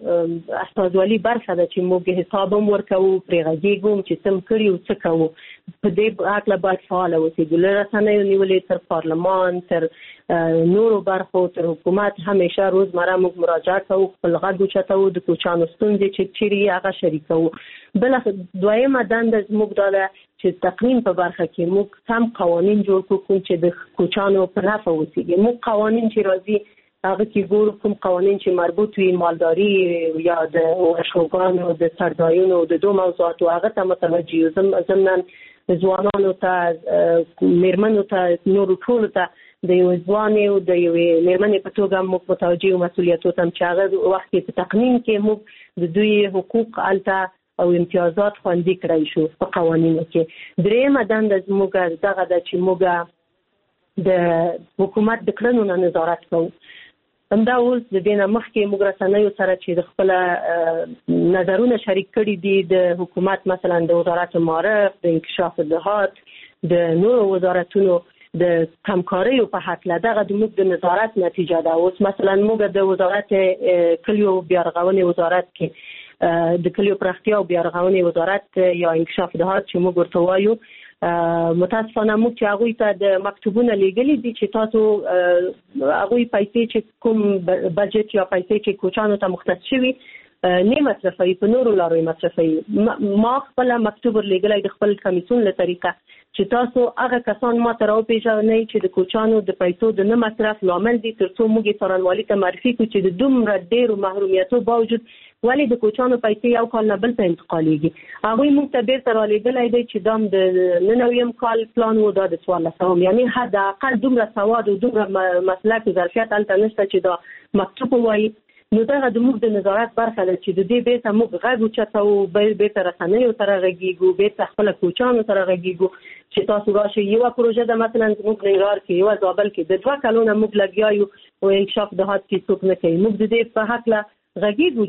S6: د استازولي برخه ده چې موږ حساب هم ورکوو، پرې غږېږو چې څه م کړي او څه کوو. په دې هکله باید فعاله اوسېږو، له رسنیو نیولې تر پارلمان تر نورو برخو تر حکومت همیشه روزمره موږ مراجعه کوو، خپل غږ اوچتوو، د کوچانو ستونزې چې چیرې هغه شریکوو. بله دویمه دنده زموږ دا ده چې تقنین په برخه کې موږ سم قوانین جوړ کړو چې د کوچانو په نفع اوسېږي. موږ قوانین چې راځي هغه کې ګورو کوم قوانین چې مربوط وي مالداري یا د ورشوګانو د سرځایونو د دو موضوعاتو هغه ته متوجه یو. ضمناً ځوانانو ته، میرمنو ته، نورو ټولو ته د یو ځوانې او د یوې میرمنې په توګه موږ متوجه یو مسؤلیتو ته چې هغه وخت کې په تقنین کې موږ د دوی حقوق هلته او امتیازات خوندي کړی شو په قوانینو کې. درېیمه دنده زموږ دغه ده چې موږ د حکومت د کړنو نه نظارت کوو. همدا اوس د دې نه مخکې موږ رسنیو سره چې د خپله نظرونه شریک کړي دي د حکومت، مثلا د وزارت معارف، د انکشاف الدهات، د نورو وزارتونو د همکاریو په هکله، دغه د موږ د نظارت نتیجه ده. اوس مثلا موږ د وزارت کلیو بیارغونې وزارت کې د کلیو پراختیا او بیارغونې وزارت یا انکشاف الدهات چې موږ ورته وایو، متاسفانه موږ چې هغوی ته د مکتوبونه لیږلي دي چې تاسو هغوی پیسې چې کوم بجټ یا پیسې چې کوچانو ته مختص شوي نه مصرفوي، په نورو لارو یې مصرفوي. ما خپله مکتوب ورلیږلی د خپل کمیسیون له طریقه چې تاسو هغه کسان ما ته راوپېژنئ چې د کوچانو د پیسو د نه مصرف لامل دي، تر څو موږ یې څارنوالي ته معرفي کړو چې د دومره ډېرو محرومیتو باوجود ولې د کوچانو پیسې یو کال نه بل ته انتقالېږي. هغوی موږ ته بیرته رالیږلی دی چې دا هم د نه نویم کال پلان و، دا د څوارلسم، یعنې حداقل دومره سواد او دومره مسلک او ظرفیت هلته نشته چې دا مکتوب ووایي. نو دغه د موږ د نظارت برخه ده چې د دې بیرته موږ غږ اوچتوو، بیرته رسنیو سره غږېږو، بیرته خپله کوچانو سره غږېږو چې تاسو راشئ. یوه پروژه ده مثلا زموږ ننګرهار کې، یوه زابل کې، د دوه کلونه موږ لګیا یو او انکشاف دهات کې څوک نه کوي. موږ د دې په هکله غږېږو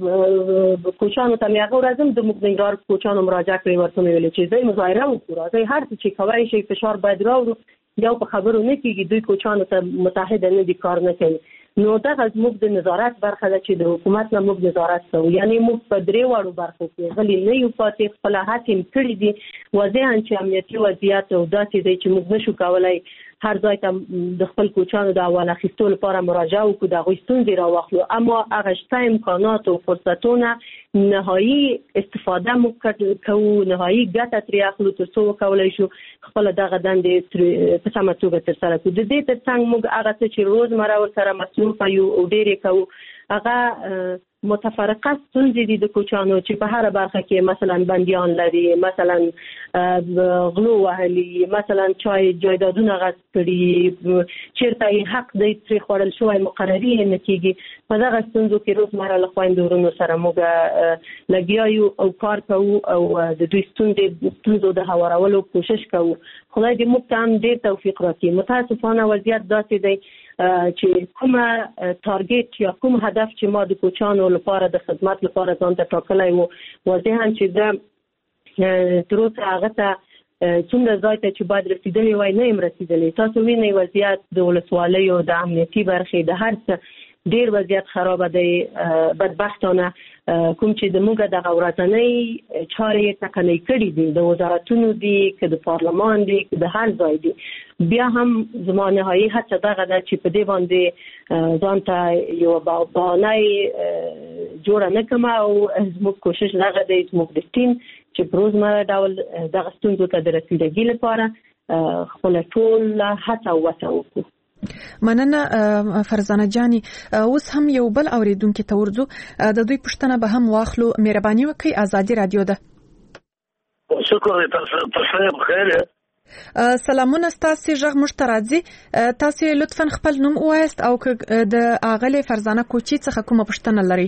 S6: چې کوچانو ته مې هغه ورځ هم د موږ ننګرهار کوچانو مراجعه کړې، ورته مې ویلې چې ځئ مظاهره وکړو، راځئ هر څه چې کولی شئ فشار باید راوړو. یو په خبرو نه کېږي، دوی کوچانو ته متحده نه دي، کار نه کوي. نو دغه زموږ د نظارت برخه ده چې د حکومت نه موږ نظارت کوو. یعنې موږ په درې واړو برخو کې غلي نه یو پاتې، خپله هڅې مې کړي دي واضحاً چې امنیتي وضعیت او داسې دی چې موږ نشو کولی هر ځای ته د خپل کوچانو د اول اخیستو لپاره مراجعه وکړو، د هغوی ستونزې راواخلو، اما هغه شته امکانات او فرصتونه نهایي استفاده مو کوو، نهایي ګټه ترې اخلو تر څو وکولی شو خپله دغه دندې په سمه توګه ترسره کړو. د دې تر څنګ موږ هغه څه چې روزمره ورسره مصروفه یو او ډېر یې کوو هغه متفرقه ستونزې دي د کوچانو چې په هر برخه کې مثلا بندیان لري، مثلا غلو وهلي، مثلا چای جایدادونه غصب کړي، چیرته یې حق دی ترې خوړل شوی مقرري یې نه کېږي. په دغه ستونزو کې روزمره له خویندو ورونو سره موږ لګیا یو او کار کوو او د دوی ستونزې ستونزو د هوارولو کوشش کوو. خدای دې موږ ته هم ډېر توفیق راکړي. متاسفانه وضعیت داسې دی چې کومه تارګت یا کوم هدف چې ما د کوچانو لپاره د خدمت لپاره ځان ته ټاکلی و، واضحاً چې زه تر اوسه هغه ته څومره ځای ته چې باید رسېدلی وای نه یم رسېدلی. تاسو وینئ وضعیت د ولسوالیو د امنیتي برخې د هر څه ډېر وضعیت خرابه دی. بدبختانه کوم چې د موږ دغه ورځنۍ چارې ټکنۍ کړي دي، د وزارتونو دي که د پارلمان دي که د هر ځای دي، بیا هم زما نهایي هڅه دغه ده چې په دې باندې ځان ته یوه بهانه جوړه نه کړم او زموږ کوشش دغه دی زموږ د ټیم چې په روزمره ډول دغه ستونزو ته د رسیدګي لپاره خپله ټوله هڅه او وسه وکړو.
S1: مننه فرزانه جاني. اوس هم یو بل اوریدونکو ته ورځو، د دوی پوښتنه به هم واخلو. مهرباني وکړئ، ازادي رادیو ده.
S9: شکر تاسو تاسو بخیر.
S1: سلامونه، ستاسو غږ موږ ته راځي. تاسو لطفا خپل نوم ووایاست او د اغلې فرزانه کوچي څخه کومه پوښتنه لري؟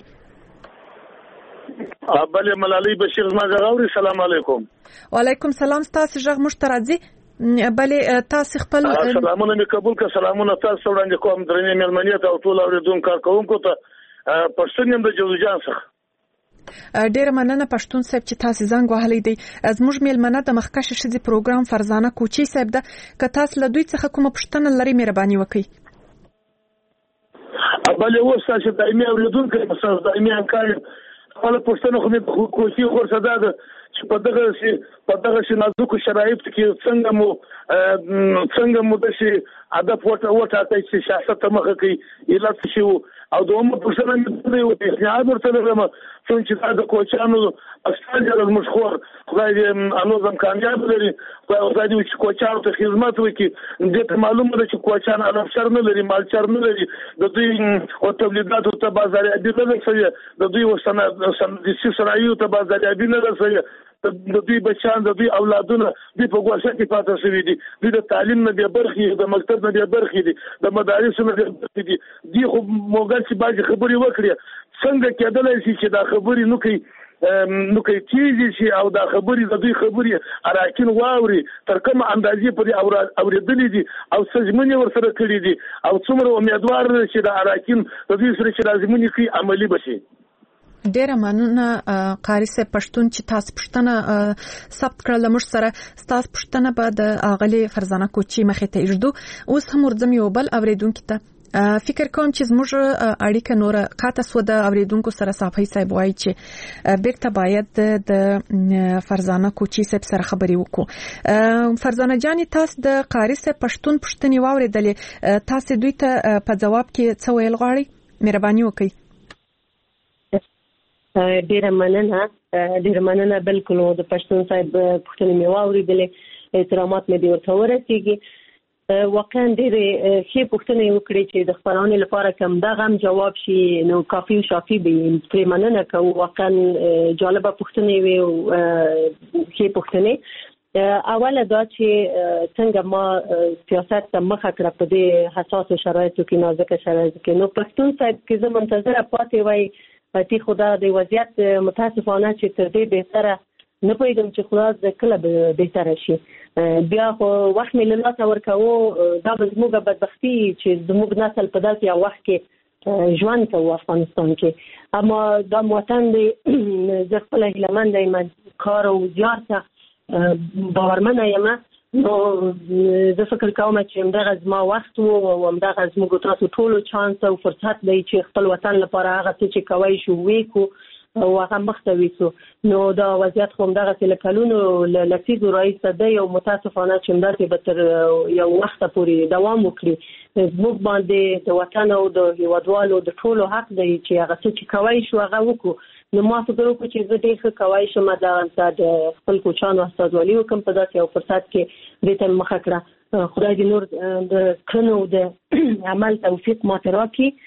S9: بله ملالۍ بشیر زما غږ اوري. سلام علیکم.
S1: وعلیکم سلام. ستاسو غږ موږ ته راځي. بله تاسو خپل
S9: سلامونه می قبول کړه. سلامونه تاسو وړاندې کوم درنې مېلمنې ته او ټول اوریدونکو کارکوونکو ته. پښتون یم د جوزجان څخه.
S1: ډېره مننه پښتون صاحب چې تاسو زنګ وهلی دی. زموږ مېلمنه د مخکښ ښځې پروګرام فرزانه کوچي صاحب ده. که تاسو له دوی څخه کومه پوښتنه لرئ مهرباني وکړئ.
S9: بله اوس تاسو دایمي اوریدونکو تاسو دایمي همکار خپل پښتنه خو مې کوچي خورسه ده چې په دغه سي په دغه سي نازکو شرایطو کې څنګه مو څنګه مو د شي هدف وټه وټه چې سیاست مخه کوي علت شي او دومره پرسنه مې د یو احتیاط ورته لرم چې دا کوچانو اصل جوړ مشخور خدای دې انوزم کامیاب لري. خدای دې چې کوچانو ته خدمت وکړي. دې معلومه ده چې کوچان علفشر نه لري، مالچر نه لري، د دوی او تولیداتو ته بازاریابي نه لري، د دوی وسنه د صنایعو ته بازاریابي نه لري، د دوی بچان د دوی اولادونه دوی په ګوښه کې پاتې شوي دي، دوی د تعلیم نه بیا برخې د مکتب نه بیا برخې دي، د مدارسو نه بیا برخې دي. دوی خو موږ چې باید خبرې وکړي څنګه کېدلی شي چې دا خبرې نو کوي نو کوي تیزی شي او دا خبرې د دوی خبرې اراکین واوري تر کومه اندازې پورې اورېدلې دي او سجمنې ورسره کړي دي او څومره امیدوار چې د اراکین د دوی سره چې لازمونی کوي عملی بشي.
S1: ډیره مننه قاری صاحب پښتون چې تاسو پښتنه ثبت کړل موږ سره. تاسو پښتنه به د اغلی فرزانه کوچي مخې ته ایجدو. اوس هم ورځم یو بل اوریدونکو ته. فکر کوم چې زموږ اړیکه نور قاطع سو د اوریدونکو سره صافي صاحب وایي چې بیرته باید د فرزانه کوچي صاحب سره خبري وکړو. فرزانه جاني تاسو د قاری صاحب پښتون پښتني واوریدلې، تاسو دوی ته په جواب کې څه ویل غواړئ؟ مهرباني وکړئ.
S6: ډیره مننه ډیره مننه بالکل د پښتون صاحب پښتنې مې واوریدلې، احترامات مې دې ورته ورسیږي. واقعا ډېرې ښې پوښتنې وکړې چې د خپرونې لپاره کوم دغه هم جواب شي نو کافي او شافي به پرې مننه کوو. واقعا جالبه پوښتنې وې او ښې پوښتنې. اوله دا چې څنګه ما سیاست ته مخه کړه په دې حساسو شرایطو کې، نازکه شرایطو کې. نو پښتون صاحب کې زه منتظره پاتې وای تی خدا د وضعیت متاسفانه چې تر دې بهتره نه پوهېږم چې خدا د کله به بهتره شي. بیا خو وخت مې له لاسه ورکوو، دا به زموږ بدبختي چې زموږ نسل په داسې یو وخت کې ژوند کوو افغانستان کې. اما دا وطن دی، زه خپله هیلهمنده یم، کار او زیار ته باورمنه یم. نو زه فکر کوم چې همدغه زما وخت و او همدغه زموږ تاسو ټولو چانس او فرصت دی چې خپل وطن لپاره هغه څه چې کوی شو وکړو او هغه مخته ویسو. نو دا وضعیت خو دغه لکلونو لسیزو رئیس ده یو متاسفانه چې مدته به تر یو وخت پورې دوام وکړي. موږ باندې د وطن او د هیوادوالو د ټولو حق دی چې هغه څه چې کوي شو هغه وکړو. نو ما فکر وکړ چې زه ډېر ښه کوای شم دا د خپل کوچانو استازولي وکړم په داسې یو فرصت کې دې ته مخه کړه. خدای دې نور د کړنو د عمل توفیق ماته راکړي.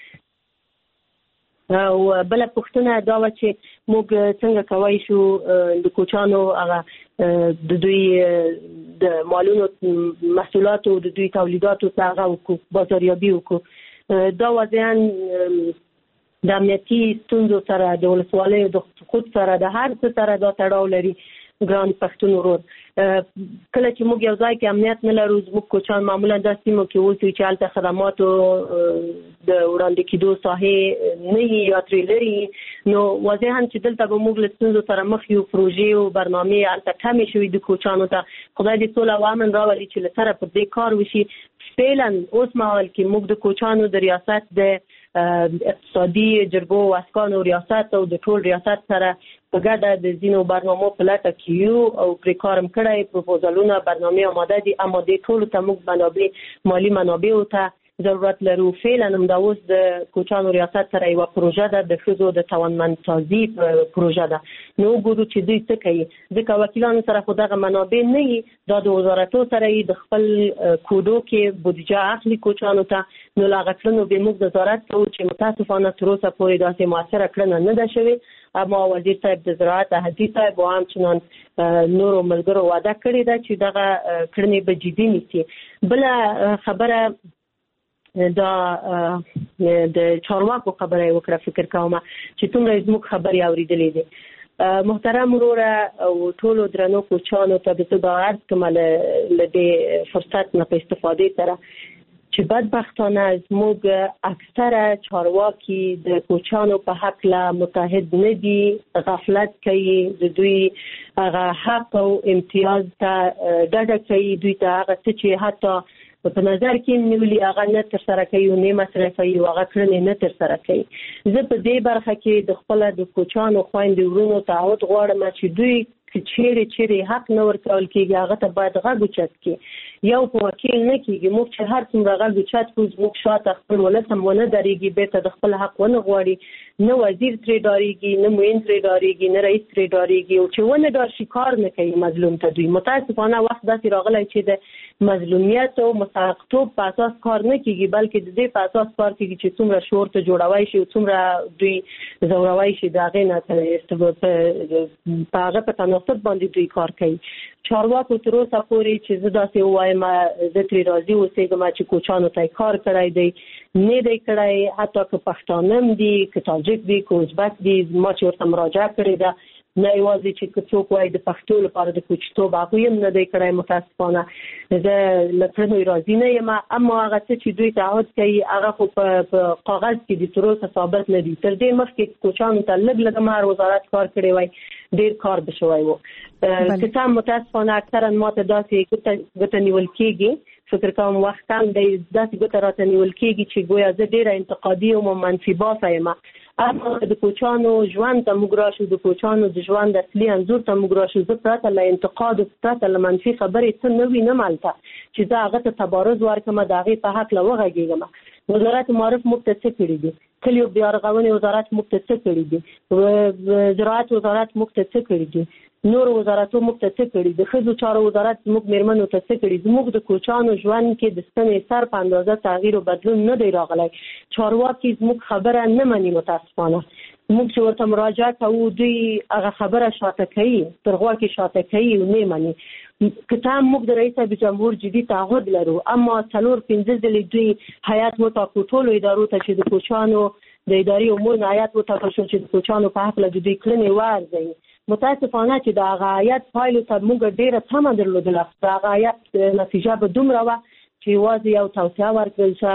S6: او بل پوښتنه دا و چې موږ څنګه کوای شو د کوچانو هغه د دوی د مالونو محصولاتو د دوی تولیداتو څخه هغه وکړو بازاریابي وکړو. دا وضعیت د امنیتي ستونزو سره د ولسوالیو د سقوط سره د هر څه سره دا تړاو لري. ګران پښتون ورور، کله چې موږ یو ځای کې امنیت نه لرو زموږ کوچان معمولا د سیمو کې اوسي چې هلته خدماتو د وړاندې کېدو ساحې نه وي یا ترې لري. نو واضحاً چې دلته به موږ له ستونزو سره مخ یو. پروژې او برنامې هلته کمې شوي د کوچانو ته. خدای دې سوله او امن راولي چې له سره پر دې کار وشي. فعلا اوس مهال کې موږ د کوچانو د ریاست د اقتصادي جرګو او اسکانو ریاست او د ټول ریاست سره په ګډه د ځینو برنامو په لټه کې یو او پرې کار هم کړی. پروپوزالونه برنامې آماده دي، اما د ټولو ته موږ منابع مالي منابعو ته ضرورت لرو. فعلا هم دا اوس د کوچانو ریاست سره یوه پروژه ده د ښځو د توانمندسازي پروژه ده. نو وګورو چې دوی څه کوي. ځکه وکیلانو سره خو دغه منابع نه وي، دا د وزارتو سره یې د خپل کودو کې بودیجه اخلي کوچانو ته. نو له هغه کړنو به موږ نظارت کوو چې متاسفانه تر اوسه پورې داسې مؤثره کړنه نه ده شوې. اما وزیر صاحب د زراعت احدي صاحب او همچنان نورو ملګرو وعده کړې ده چې دغه کړنې به جدي نیسي. بله خبره دا د چارواکو خبره وکړه. فکر کوم چې څومره زموږ خبرې اورېدلې دي. محترم وروره او ټولو درنو کوچانو ته به زه دا عرض کوم له دې فرصت نه په استفادې سره چې بدبختانه زموږ اکثره چارواکي د کوچانو په حق لا متحد نه دي، غفلت کوي، د دوی هغه حق او امتیاز ته ډډه کوي، دوی ته هغه څه چې حتی په نظر کې نیولي هغه نه ترسره کوي او نه مصرفوي او هغه کړنې نه ترسره کوي. زه په دې برخه کې د خپل د کوچانو خویندې ورونو تعهد غواړم چې دوی چیرې چیرې حق نه ورکول کېږي هغه ته باید غږ اوچت کړي. یو په وکیل نه کېږي. موږ چې هر څومره غږ اوچت کړو زموږ شاته خپل ولس هم ونه درېږي، بېرته د خپل حق ونه غواړي. نه وزیر ترې ډارېږي، نه معین ترې ډارېږي، نه رئیس ترې ډارېږي. او چې ونه ډار شي کار نه کوي مظلوم ته. دوی متاسفانه وخت داسې راغلی چې د مظلومیت او مستحقتوب په اساس کار نه کېږي، بلکې د دې په اساس کار کېږي چې څومره شور ته جوړوی شي او څومره دوی زوروی شي د هغې نه په هغه په تناسب باندې دوی کار کوي. چارواکو تر اوسه پورې چې زه داسې ووایم زه ترې راضي اوسېږم چې کوچانو ته کار کړی دی، نه دی کړی. حتی که پښتانه هم دي، که تاجک دي، که ازبک دي، ما چې ورته مراجعه کړې ده نه یوازې چې که څوک وایي د پښتو لپاره د کوچتوب هغوی هم نه دی کړی. متاسفانه زه له کړنو راضي نه یم، اما هغه څه چې دوی تعهد کوي هغه خو په کاغذ کې د تر اوسه ثابت نه دي. تر دې مخکې کوچانو ته لږ لږ هم هر وزارت کار کړی وای ډېر کار به شوی و. که څه هم متاسفانه اکثرا ماته داسې ګوته نیول کېږي. فکر کوم وخت کم دی داسې ګوته راته نیول کېږي چې ګویا زه ډېره انتقادي یم او منفي بافه یم. اما د کوچانو ژوند ته موږ راشو، د کوچانو د ژوند اصلي انځور ته موږ راشو، زه پرته له انتقاد او پرته له منفي خبرې څه نه وینم هلته چې زه هغه ته تبارز ورکړم، د هغې په هکله وغږېږم. وزارت معارف موږ ته څه کړي دي؟ کلیو بیا رغونې وزارت موږ ته څه کړي دي؟ زراعت وزارت موږ ته څه کړي دي؟ نور وزارتو موږ ته څه کړي؟ د ښځو چارو وزارت موږ میرمنو ته څه کړي؟ زموږ د کوچانو ژوند کې د ستنې سر په اندازه تغییر او بدلون نه دی راغلی. چارواکي زموږ خبره نه مني. متاسفانه موږ چې ورته مراجعه کوو دوی هغه خبره شاته کوي، تر غوا کې شاته کوي او نه مني. که څه هم موږ د رئیس صاحب جمهور جدي تعهد لرو، اما څلور پنځه ځلې دوی هیات وټاکو ټولو ادارو ته چې د کوچانو د اداري امور نه هیات وټاکل شو چې د کوچانو په هکله د دوی کړنې وارزوي. متاسفانه چې د هغه هیات پایلو ته موږ ډېره تمه درلودله. د هغه هیات نتیجه به دومره وه چې یوازې یو توصیه ورکړل شه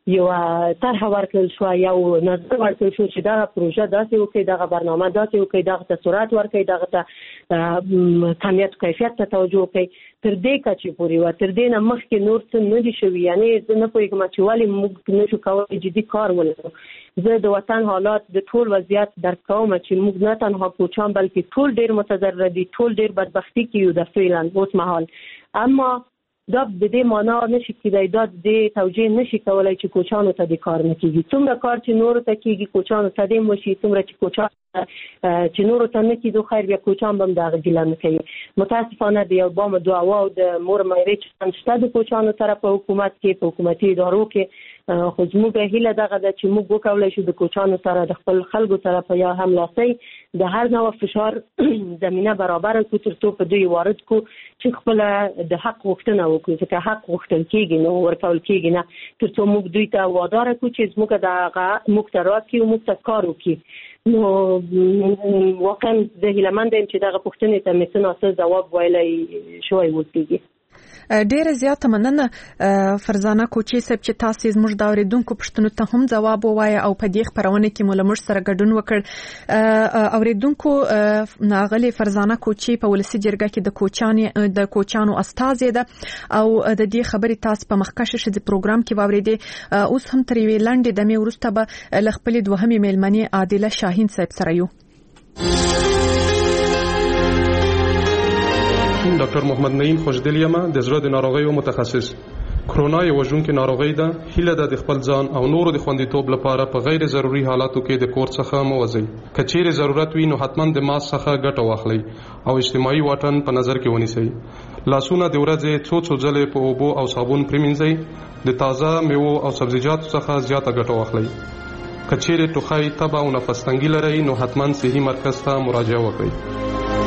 S6: یو طرح ورکړل شو یو نظر ورکړل شو چې دا پروژه داسې وکړي دا برنامه داسې وکړي دا ته سرعت ورکړي دا ته کمیت او کیفیت ته توجه وکړي تر دې کچې پورې و تر دې نه مخکې نور څه نه دي شوي یعنی زه نه پوهېږم چې ولې موږ نشو کولی جدي کار ولرو زه د وطن حالات د ټول وضعیت درک کوم چې موږ نه تنها کوچان بلکې ټول ډېر متضرر دي ټول ډېر بدبختي کې یو د فعلا اوس مهال اما دا د دې معنا نشي کېدای دا د توجیه نشي کولای چې کوچانو ته د کار نه کیږي څومره کار چې نور ته کیږي کوچانو ته دې مشي څومره چې کوچان چې نور ته نه کیدو خیر بیا کوچان بم دا غږی نه کوي متاسفانه د یو بام دعوا او د مور مېرې چې څنګه د کوچانو سره په حکومت کې په حکومتي ادارو کې خو زموږ هیله دغه ده چې موږ وکولای شو د کوچانو سره د خپل خلکو سره په یا هم لاسي د هر نوع فشار زمينه برابر کو تر څو په دوی وارد کو چې خپل د حق غوښتنه وکړي چې حق غوښتل کېږي نو ورکول کېږي نه تر څو موږ دوی ته وادار کړو چې موږ د مقترات کې موږ ته کار وکړي نو واقعا د هیلمند چې دغه پوښتنې ته متناسب جواب ویلای شوی وکړي
S1: ډیره زیاته مننه فرزانه کوچی صاحب چې تاسو زموږ د اوریدونکو پښتنو ته هم جواب ووایي او په دې خبرونه کې مول موږ سره ګډون وکړ اوریدونکو ناغلی فرزانه کوچی په ولسی جرګه کې د کوچانی د کوچانو استاد ده او د دې خبرې تاسو په مخکشه شې د پروګرام کې واوریدي اوس هم تر وی لاندې د مې ورسته به لخپل دوهمې میلمنې عادله شاهین صاحب سره یو
S10: ډاکټر محمد نعیم خوشدلیمه د زړه د ناروغیو متخصص کرونا یو وژونکې ناروغي ده هیله ده د خپل ځان او نورو د خوندیتوب لپاره په غیر ضروري حالاتو کې د کور څخه مو وځي کچېره ضرورت وي نو حتما د ماسک څخه ګټه واخلئ او اجتماعي واټن په نظر کې ونیسئ لاسونه د ورځې څو څو ځلې په اوبو او صابون پریمنځئ د تازه میوو او سبزیجاتو څخه زیاته ګټه واخلئ کچېره ټوخی تبه او نفس تنګي لرئ نو حتما صحي مرکز ته مراجعه وکړئ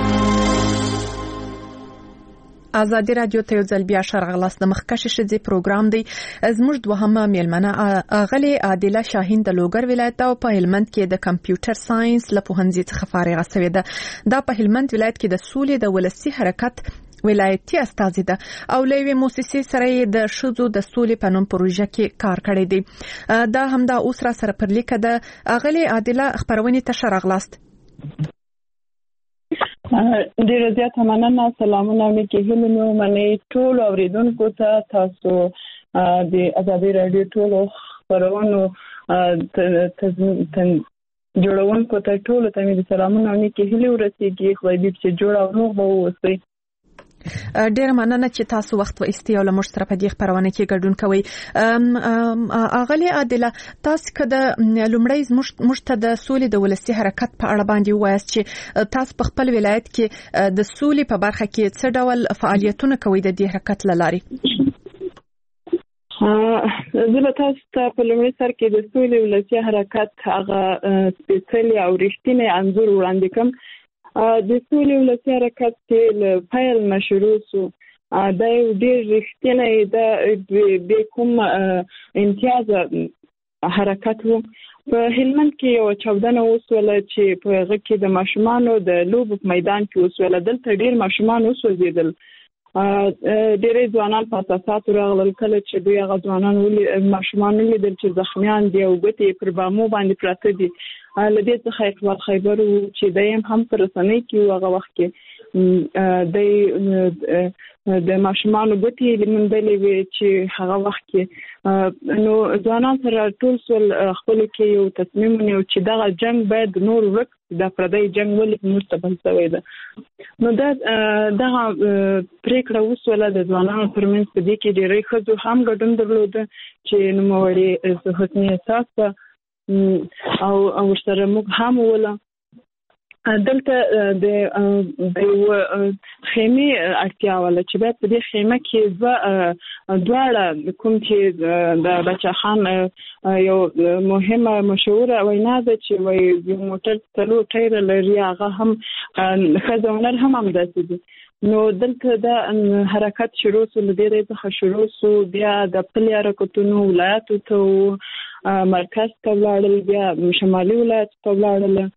S1: آزادی رادیو ته یو ځل بیا شرغلاس د مخکشه شې پروګرام دی زموږ دوهمه میلمنه اغلی عادله شاهین د لوګر ولایت او په هلمند کې د کمپیوټر ساينس له پوهنځي څخه فارغه شوې ده دا په هلمند ولایت کې د سولې د ولسی حرکت ولایتي استازي ده او لوی موسسې سره د شذو د سولې په نوم پروژه کې کار کړی دی دا هم دا اوس را سره پر لیکه ده اغلی عادله خبرونه ته شرغلاست
S11: ډیره زیاته مننه سلامونه مې کې هلنو منې ټول اوریدونکو ته تاسو د آزادي رادیو ټول خبرونو جوړونکو ته ټول ته مې سلامونه مې کې هلي ورسېږي خو دې چې جوړ او روغ به اوسئ
S1: ډیر مننه چې تاسو وخت و استیاو له مشترک په دې خبرونه کې ګډون کوئ اغلی عادله تاسو کده لومړی مشته د سولې د ولسی حرکت په اړه باندې وایست چې تاسو په خپل ولایت کې د سولې په برخه کې څه ډول فعالیتونه کوي د دې حرکت لاري
S11: زه تاسو ته په لومړي سر کې د سولې ولسی حرکت هغه سپیشلی او رښتینی انځور وړاندې کوم د سولې ولسی حرکت چې پیل مشروع سو دا یو ډېر رښتینی د به کوم امتیاز حرکت وو په هلمند کې یو چاودنه وسوله چې په هغه کې د ماشومانو د لوب میدان کې وسوله دلته ډېر ماشومان وسوځیدل ډېر ځوانان په اساسات راغلل کله چې دوی هغه ځوانان ولې ماشومان ولیدل چې زخمیان دي او ګوتې پر بامو باندې پراته دي لدې څخه اقبال خیبر چې دایم هم پر رسنۍ کې هغه وخت کې د د ماشومان ګوتې لمندلې وي چې هغه وخت کې نو ځوانان سره ټول سول خپل کې یو تصمیم نیو چې دا جنگ باید نور ورک د پردی جنگ ولې مستقبل شوی ده نو دا دا پریکړه وسوله د ځوانانو ترمنځ په دې کې ډېرې ښځو هم ګډون درلود چې نوموړي حسنی احساس او او سره موږ هم ولا دلته د د خیمه اړتیا ولا چې په دې خیمه کې دوا دواړه کوم چې د بچا خان یو مهمه مشهوره وینا ده چې وایي یو موټر تلو ټایر لري هغه هم خزانر هم هم داسې دي نو دلته د حرکت شروع سو لدې څخه شروع سو بیا د خپل حرکتونو ولایتو ته مرکز ته ولاړل بیا شمالي ولایت ته ولاړل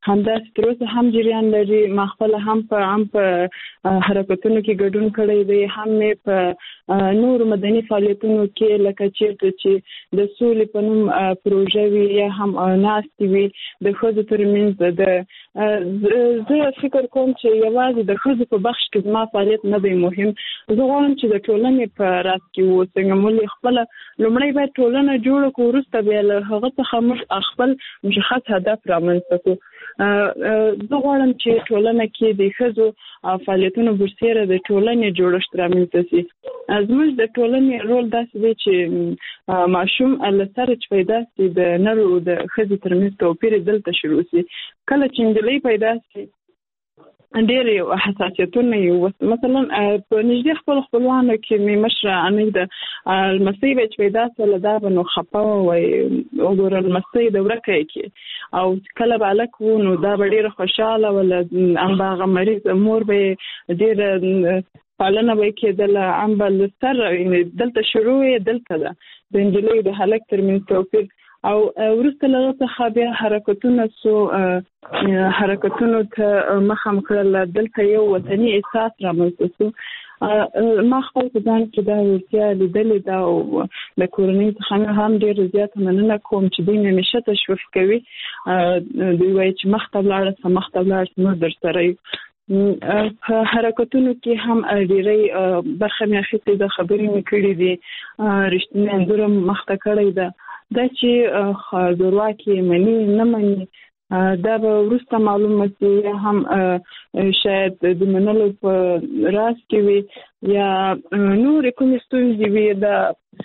S11: همداسې تر اوسه هم جریان لري. ما خپل هم په عام په حرکتونو کې ګډون کړی دی، هم مې په نور مدني فعالیتونو کې لکه چیرته چې د سولې په نوم پروژه وي یا هم ناستې وي د ښځو ترمنځ. د زه فکر کوم چې یوازې د ښځو په بخش کې زما فعالیت نه دی مهم. زه غواړم چې د ټولنې په راس کې واوسم. مولې خپله لومړی باید ټولنه جوړه کړو، وروسته بیا له هغه څخه موږ خپل مشخص هدف رامنځته کړو. زه غواړم چې ټولنه کې د ښځو فعالیتونو برسېره د ټولنې جوړښت رامنځته شي. زموږ د ټولنې رول داسې دی چې ماشوم له سره چې پیدا شي د نر او د ښځې ترمنځ توپیر دلته شروع شي. کله چې نجلۍ پیدا شي ډېر حساسیتونه یو، مثلا په نږدې خپل خپلوانو کې مې مشره انۍ د لمسۍ به چې پیدا شوله دا به نو خفه ووایي وګوره لمسۍ د ورکه یې کې، او کله به هلک و نو دا به ډېره خوشحاله وله. هم به هغه مریض مور به یې ډېره پالنه به یې کېدله. هم به له سر دلته شروع یې دلته ده د نجلۍ د هلک ترمنځ توپیر. او وروسته له هغه څخه بیا حرکتونه سو حرکتونو ته مخه کړل، دلته یو وطني احساس رامنځته سو. ما خپل په ځان کې دا ورتیا لیدلې ده او د کورنۍ څخه هم ډېره زیاته مننه کوم چې دوی مې همیشه تشویق کوي. دوی وایي چې مخته ولاړه شه مخته ولاړه شه موږ درسره یو. په حرکتونو کې هم ډېری برخه مې اخیستې ده، خبرې مې کړې دي، رښتینی انځور مې مخته کړی ده. دا چې زورواکي مني نه مني دا به وروسته معلومه شي، یا هم شاید د منلو په راز کې وي یا نورې کومې ستونزې وي. دا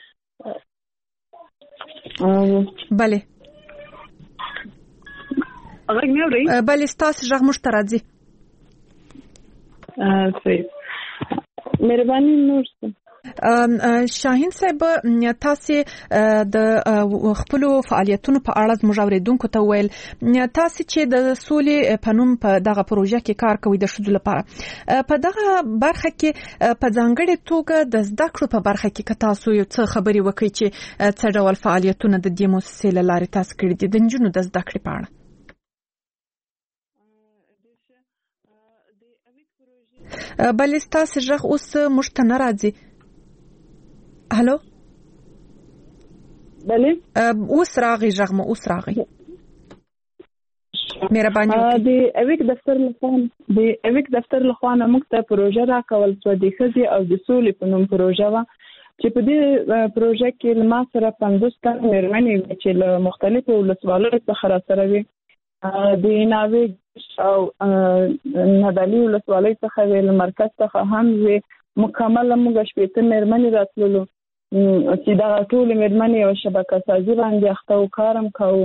S1: بله
S11: غږ مې اورئ؟
S1: بله ستاسو غږ موږ ته راځي.
S11: صحیح، مهرباني نور څه.
S1: شاهین صاحب تاسو د خپل فعالیتونو په اړه زموږ اوریدونکو ته ویل تاسو چې د سولې په نوم په دغه پروژه کې کار کوي د ښځو لپاره په دغه برخه کې په ځانګړي توګه د زده کړو په برخه کې تاسو یو څه خبري وکړئ چې څه ډول فعالیتونه د دې مؤسسې له لارې تاسو کړی دي د نجونو د زده کړې په اړه. بلې ستاسو غږ اوس موږ ته نه راځي. هلو
S11: بله
S1: اوس راغی غږ مو اوس راغی. مهرباني
S11: د اویک دفتر لخوا د اویک دفتر لخوا موږ ته پروژه راکول شوه د ښځې او د سولې په نوم پروژه وه چې په دې پروژه کې له ما سره پنځوس تنه مېرمنې وې چې له مختلفو ولسوالیو څخه راسره وې. د ناوې او نادعلي ولسوالۍ څخه وې، له مرکز څخه هم وې. مکمله موږ شپېته مېرمنې راتللو چې دا ټولې مېرمنې یوه شبکه سازي باندې اخته و، کار هم کوو.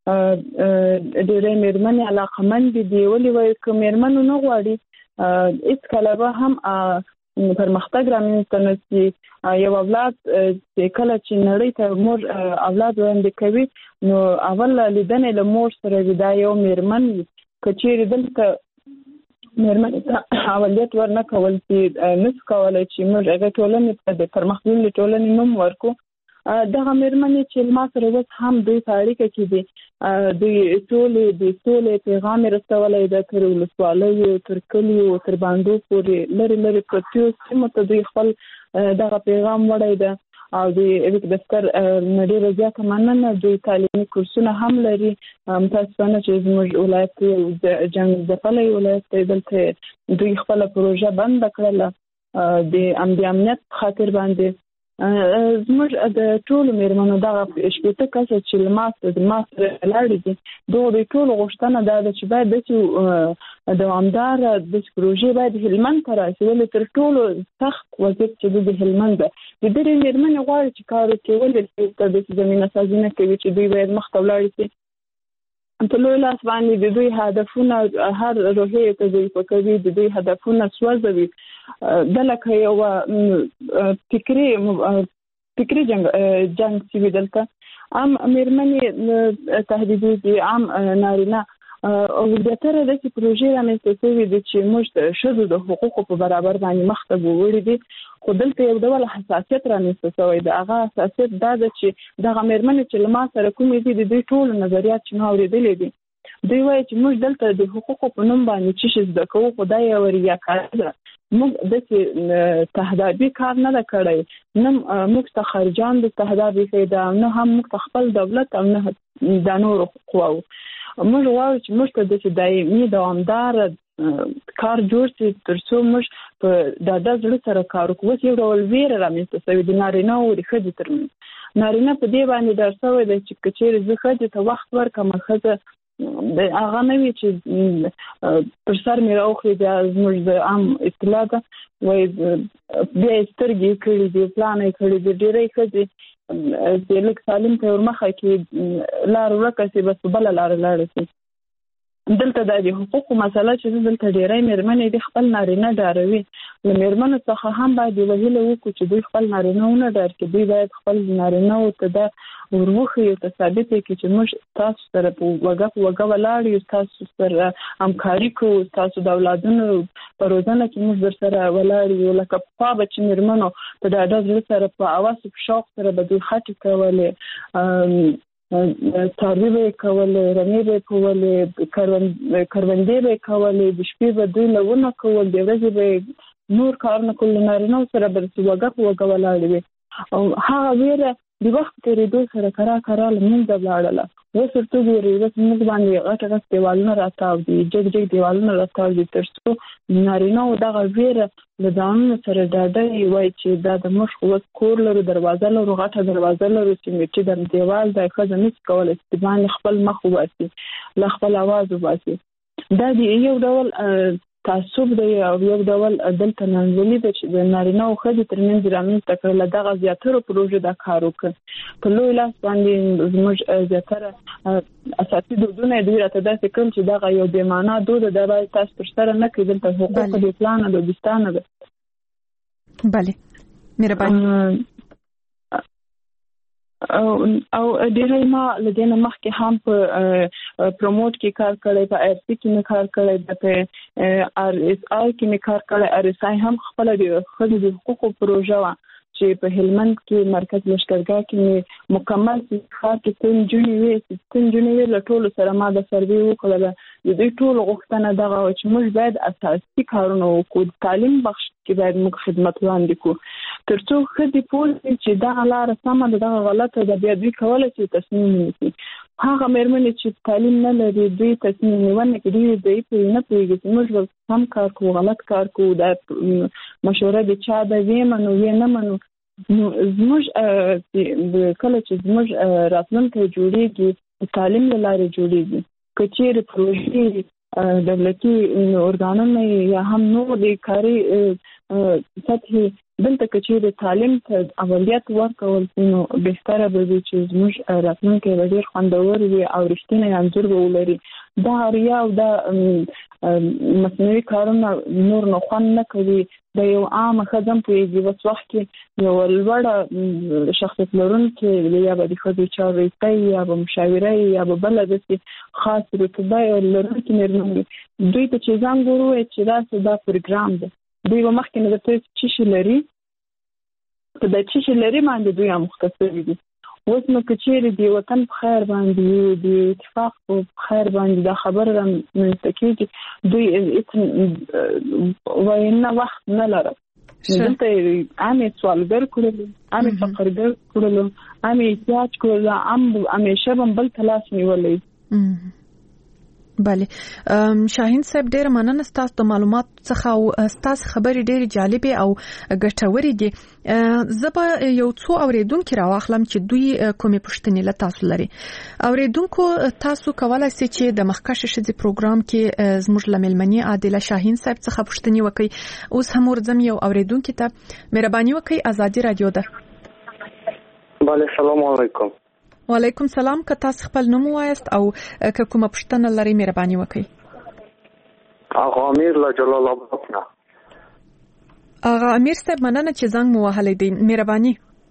S11: ډېرې مېرمنې علاقمندې دي. ولې وایي که مېرمنو نه غواړي هېڅکله به هم پرمختګ رامنځته نه شي. یو اولاد چې کله چې نړۍ ته مور اولاد وړاندې کوي نو اول لیدنې له مور سره وي. دا یو مېرمن که چېرې دلته مېرمنې ته اوليت ورنه کول چې نس کولای چې موږ هغه ټولنې ته د پرمختللې ټولنې نوم ورکو. دغه مېرمنې چې ما سره اوس هم دوی په اړیکه کې دي، دوی سولې د سولې پیغام یې رسولی ده تر ولسوالیو، تر کلیو، تر بانډو پورې لرې لرې پرتیو سیمو ته دوی خپل دغه پیغام وړی ده. او د اویک دفتر ډېره زیاته مننه. دوی تعلیمي کورسونه هم لري. متاسفانه چې زموږ ولایت یو جنګ ځپلی ولایت دی، دلته دوی خپله پروژه بنده کړله د امنیت خاطر باندې. زموږ د ټولو مېرمنو دغه شپېته کسه چې له ما سره د ما سره ولاړې دي دغو دوی ټولو غوښتنه دا ده چې باید داسې دوامداره داسې پروژې باید هلمند ته راشي. ولې تر ټولو سخت وضعیت چې دی د هلمند ده. د ډېرې مېرمنې غواړي چې کار وکړي، ولې ته داسې زمینه سازي نه کوي چې دوی باید مخته ولاړې شي. په لوی لاس باندې د دوی هدفونه هر روحیې ته دوی پکوي، د دوی هدفونه سوځوي. دا لکه یو فکري فکري جنګ جنګ چې وي دلته عام مېرمنې تهدیدېږي، عام نارینه. او زیاتره داسې پروژې رامنځته شوي دي چې موږ د ښځو د حقوقو په برابر باندې مخته وړي دي، خو دلته یو ډول حساسیت رامنځته شوی دی. هغه حساسیت دا ده چې دغه مېرمنې چې له ما سره کومې دي د دوی ټول نظریات چې ما اورېدلي دي دوی وایي چې موږ دلته د حقوقو په نوم باندې چې شي زده کوو خدای او ریاکاري ده موږ د تهدابي کار نه کړی نه موږ ته خارجان د تهدابي پیدا نه هم موږ خپل دولت او نه د نور قواو موږ وایو چې موږ ته د دایمي دوامدار کار جوړ شي ترڅو موږ په د دځړ سره کار وکړو چې یو ډول ویره رامنځته شوی د نارینه او د ښځې ترمنځ نارینه په دې باندې درسوي د چې کچېر زه ښځې ته وخت ورکم ښځه د هغه نه وي چې پر سر مې راوخلي دا زموږ د عام اطلاع ده وایي بیا یې سترګې کړي دي پلان یې کړي دي ډېری ښځې د لږ تعلیم ته ورمخه کې لار ورکه شي بس بله لاره لاړه شي دلته د حقوقو مسله چې دلته ډېری مېرمنې د خپل نارینه ډاروي له مېرمنو څخه هم باید یوه هیله وکړو چې دوی خپل نارینه ونه ډار کړي دوی باید خپل نارینه ته دا ورمخې ته ثابت کړي چې موږ تاسو سره په وګه په وګه ولاړ یو تاسو سره همکاري کوو تاسو د اولادونو په روزنه کې موږ در سره ولاړ یو لکه پخوا به چې مېرمنو په ډاډه زړه سره په اواز په شوق سره به دوی خټې کولې تاروی به کولې رمې به کولې کروندې به کولې د شپې به دوی لونه کول د ورځې به نور کارونه کول نارینه سره به وګه په وګه ولاړ وي او هغه ویره د وخت تېرېدو سره کرا کرا له منځه ولاړله اوس ورته ګورئ اوس موږ باندې غټ غټ دیوالونه راتاو دي جګ جګ دیوالونه راتاو دي تر څو نارینهو دغه ویره له ځانونو سره ډاډه وایي چې دا د موږ اوس کور لرو دروازه لرو غټه دروازه لرو چې چې د دیوال دی ښځه نشي کولی چې باندې خپل مخ وباسي له خپل اواز وباسي دا د یو ډول تعصب دی او یو ډول دلته ننګونې ده چې د نارینه او ښځې ترمنځ رامنځته کړله دغه زیاتره پروژې دا کار وکړ په لوی لاس باندې زموږ زیاتره اساسي دودونه دوی راته داسې کړل چې دغه یو بې معنا دود ده باید تاسو ترسره نه کړئ دلته حقوق بې پلانه ده دوستانه ده
S1: بله مهرباني
S11: او او ډېری ما له دې نه مخکې هم په پروموټ کې کار کړی په آر سي کې مې کار کړی په آر اس آی کې مې کار کړی آر اس آی هم خپله د ښځو د حقوقو پروژه وه چې په هلمند کې مرکز لښکرګاه کې مې مکمل ښار کې څو نجونې وې څو نجونې وې له ټولو سره ما د سروې وکړله د دوی ټولو غوښتنه دغه وه چې موږ باید اساسي کارونه وکړو د تعلیم بخش کې باید موږ خدمت وړاندې کړو تر څو ښځې پوه شي چې دغه لاره سمه ده دغه غلطه ده بیا دوی کولی شي تصمیم ونیسي هغه مېرمنې چې تعلیم نه لري دوی تصمیم نیونه کې دوی دوی پرې نه پوهېږي چې موږ به سم کار کوو غلط کار کوو دا مشوره د چا ده ویې منو ویې نه منو زموږ کله چې زموږ راتلونکی جوړېږي د تعلیم له لارې جوړېږي که چېرې پروژې دولتي ارګانونه یا هم نور د کاري سطحې دلته که چېرې تعلیم ته اولویت ورکول شي نو بهتره به وي چې زموږ راتلونکی به ډېر خوندور وي او رښتینی انځور به ولري دا ریا او دا مصنوعي کارونه نور نو خوند نه کوي د یو عامه ښځه هم پوهېږي اوس وخت کې یوه لوړه شخصیت لرونکې یا به د ښځو چارو رییسۍ یا به مشاوره یا به بله داسې خاص رتبه لرونکې مېرمن وي دوی ته چې زنګ ور ووایي چې داسې دا پروګرام دی دوی به مخکې نه درته څه شي لري په دا څه شي لري باندې دوی هم مخته شوي دي اوس نو که چېرې د وطن په خیر باندې د اتفاق په خیر باندې دا خبره رامنځته کېږي دوی هېڅ وینا وخت نه لري دلته عامې سوالګر کړلو عامې فقرګر کړلو عامې احتیاج کړلو همیشه به بل ته لاس نیولی
S1: بله شاهین صاحب ډېر مننه ستاسو د معلومات څخه او ستاسو خبرې ډېرې جالبې او ګټورې دي زه به یو څو اوریدونکو راواخلم چې دوی کومې پوښتنې له تاسو لري اوریدونکو تاسو کولای شئ چې د مخکښ ښځې پروګرام کې زموږ له مېلمنې عادله شاهین صاحب څخه پوښتنې وکړئ اوس هم ورځم یو اوریدونکو ته مهرباني وکړئ ازادي رادیو ده
S8: بله سلام علیکم
S1: وعلیکم سلام که تاسو خپل نوم وایست او که کومه پوښتنه لرئ مهرباني وکړئ
S8: آغا امیر له جلال آباد نه
S1: آغا امیر صاحب مننه چې زنګ مو وهلی دی مهرباني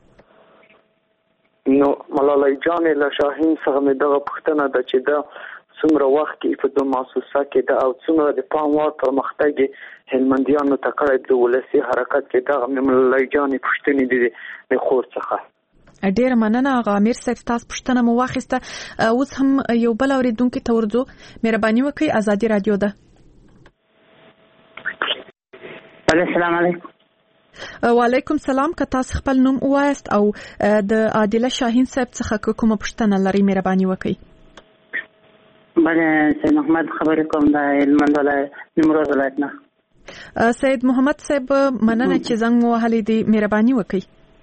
S8: نو ملالۍ جانې له شاهین څخه مې دغه پوښتنه ده چې دا څومره وخت کې په دغه مؤسسه کې ده او څومره د پام وړ پرمختګ یې هلمندیانو ته کړی د ولسي حرکت کې دغه مې ملالۍ جانې پوښتنې دي د خور څخه
S1: ډیر مننه غامر صاحب تاسو پښتنه مو واخیسته. اوس هم یو بل اوریدونکو ته ورځو. مهرباني وکړئ ازادي رادیو ده.
S12: السلام علیکم.
S1: وعلیکم سلام. که تاسو خپل نوم وایست او د عادله شاهین صاحب څخه کومه پښتنه لري مهرباني وکړئ.
S12: بله سید محمد خبرې کوم د هلمند ولایت نیمروز ولایت نه.
S1: سید محمد صاحب مننه چې زنګ مو وهلی دی مهرباني وکړئ.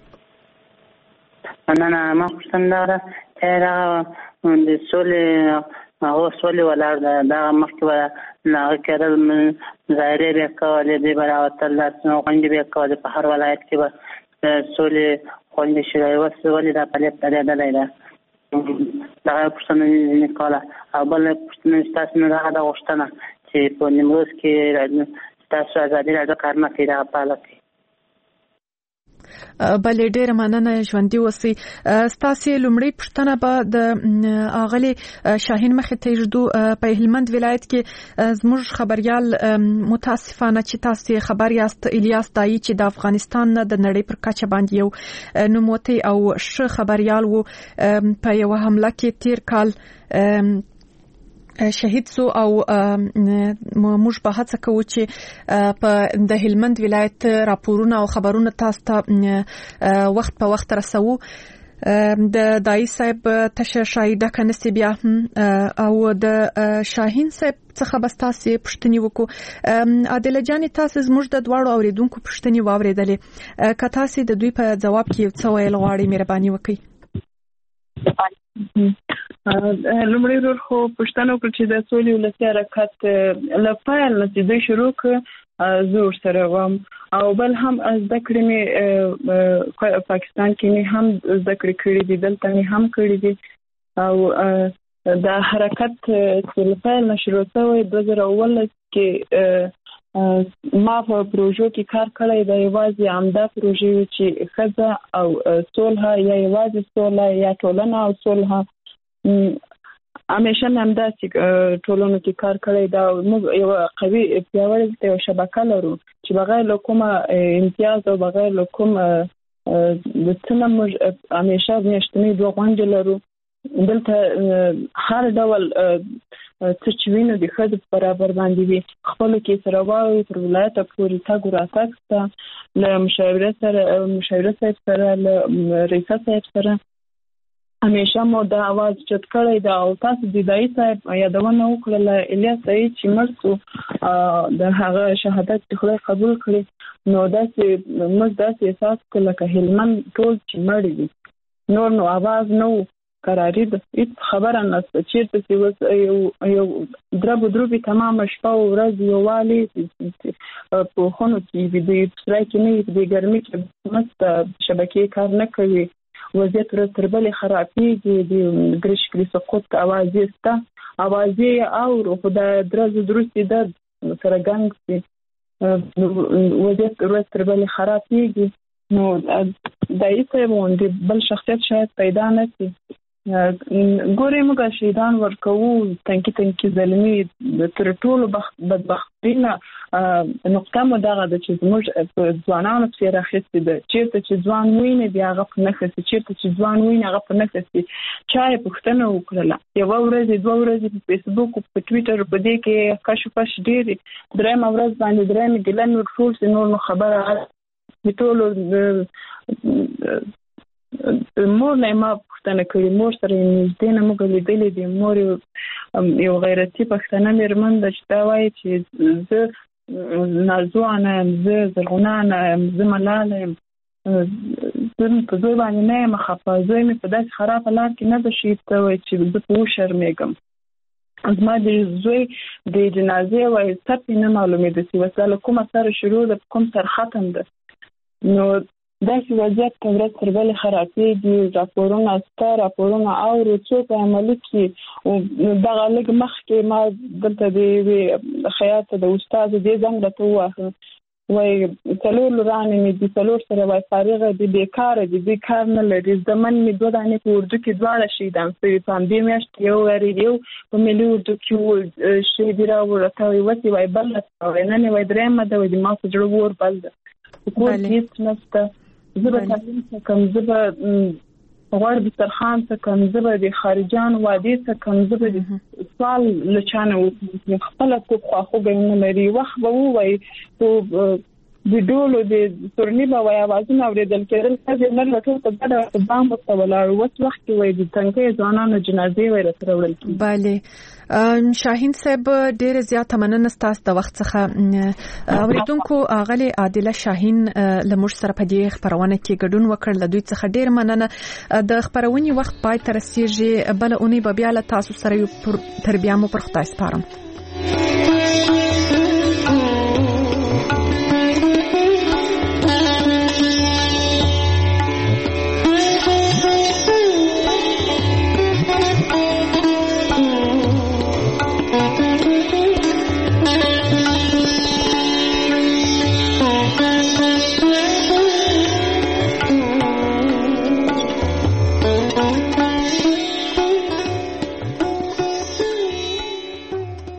S12: مننه. ما پوښتنه دا چې دا د سولې هغه سولې ولاړ ده دا مخکې به هغه کېدل ظاهرې به کولې دی به راوتل داسې غونډې به کولې په هر ولایت کې به سولې غونډې شوې اوس ولې دا فعالیت درېدلی ده دغه پوښتنه مې کوله. او بله پوښتنه ستاسو نه دغه ده غوښتنه چې په نیمروز کې ستاسو ازادي راډیو کار نه کوي دغه فعالیت کوي.
S1: بلې ډېره مننه ژوندي اوسئ. ستاسې لومړۍ پوښتنه به د اغلې شاهین مخې ته ایږدو. په هلمند ولایت کې زموږ خبریال متاسفانه چې تاسې خبر یاست الیاس دایي چې د افغانستان نه د نړۍ پر کچه باندې یو نوموتی او ښه خبریال و په یوه حمله کې تیر کال شهید سو او موږ په هڅه کوو چې په د هلمند ولایت راپورونه او خبرونه تاسو ته وخت په وخت رسوو. د دایي صاحب تشه شاهده کنسي بیا او د شاهین صاحب څخه بس تاسو پښتني وکړو. عادله جان تاسو زموږ د دواړو اوریدونکو پښتني واوریدلې که تاسو د دوی په جواب کې څه ویل غواړئ مهرباني وکړئ.
S11: لومړی ورور خو پښتنه وکړه چې د سولې ولسي حرکت له پیل نه چې دوی شروع کړ زه ورسره وم او بل هم زده کړې مې پاکستان کې مې هم زده کړې کړې دي دلته مې هم کړې دي او د حرکت چې له پیل نه شروع شوی دوه زره اوولس کې ما په پروژو کې کار کړی د یوازې همدا پروژې چې ښځه او صلح یا یوازې صلح یا ټولنه او صلح همیشه همداسې ټولنو کې کار کړی دا موږ یو قوي پیاوړې یو شبکه لرو چې بغیر له کومه امتیاز او بغیر له کوم د څه نه موږ همیشه میاشتنۍ دوه غونډې لرو. دلته هر ډول څه چې وینو د ښځو په برابر باندې وي خپلو کې سره وایو تر ولایته پورې تګ راتګ شته له مشاوره سره مشاوره صاحب سره له رئیسه صاحب سره همیشه مو د اواز چت کړی دا او تاسو د دایي صاحب یادونه وکړله الیاس دایي چې مړ شو د هغه شهادت چې خدای قبول کړي نو داسې موږ داسې احساس کړو لکه هلمند ټول چې مړ دي نور نو اواز نه و قراري د هیڅ خبره نشته چیرته چې اوس یو یو دربو دروبي تمامه شپه او ورځ یووالي په خونو کې د سرای کې نه د ګرمۍ کې مست شبکې کار نه کوي وضعیت ورځ تر بلې خرابېږي د ګرشکلي سقوط اوازې شته اوازې اورو خو د درزو دروستې د سره ګنګ سي وضعیت ورځ تر بلې خرابېږي نو دایي صاحب غوندې بل شخصیت شاید پیدا نه شي. ګورې موږ شهیدان ورکوو تنکي تنکي ظلمي تر ټولو بدبختي نه نقطه مو دغه ده چې زموږ په ځوانانو پسې راخیستې ده چېرته چې ځوان ویني بیا هغه په نښه شي چېرته چې ځوان ویني هغه په نښه شي. چا یې پوښتنه وکړله یوه ورځ دوه ورځې په فیسبوک په ټویټر په دې کې کش پش ډېرې درېیمه ورځ باندې درېیمې ګیله نور ټول شي نور نو خبره د ټولو مور نه ما پوښتنه کړې مور سره یې نږدې نه موږ لیدلې دي مور یو غیرتي پښتنه مېرمن ده چې دا وایي چې زه نازوانه یم زه زرغونه یم زه ملاله یم زه په زوی باندې نه یم خفه زوی مې په داسې خرابه لار کې نه ده شهید شوی چې زه په وشرمېږم زما د زوی د جنازې وایي څپې نه معلومېده چې وسله له کومه سره شروع ده کوم سر ختم ده نو داسې وضعیت په ورځ تر بلې خرابېږي راپورونه شته راپورونه اورو څوک عملي کړي دغه لږ مخکې ما دلته د یوې خیاطه د استاد دې زنګ راته وواهه وایي څلور لورانې مې دي څلور سره وایي فارغه دي بېکاره دي دوی کار نه لري زمن مې دوه دانې په اردو کې دواړه شهیدان شوي په همدې میاشت یو وارې یو په ملي اردو کې شهیدي راوړته وایي وسې وایي بله وایي نن یې وایي درېیمه ده وایي ما په زړه اور بل ده په کور کې هېڅ نشته زه به تعلیم وکړم زه به غوړ د ترخان څخه کمزبه د خارجان وادي څخه کمزبه د سوال لچانه خپل کو خو غوښنه لري وخت به وای ته د ډولو د تورنی په وای आवाजونه اوریدل کېدل چې نن ټول په ګډه بام په ولاړ وس وخت وای د څنګه ځوانانو جنازې وای راوړل کی
S1: bale شاهین صاحب ډېر زیات مننه ستاسو د وخت څخه اوریدونکو غلي عادله شاهین لمر سره په دې خبرونه کې ګډون وکړ لدوی څخه ډېر مننه د خبرونې وخت پای تر رسیدي بل اونۍ به بیا له تاسو سره یو تر بیا مو پر خدای سپارم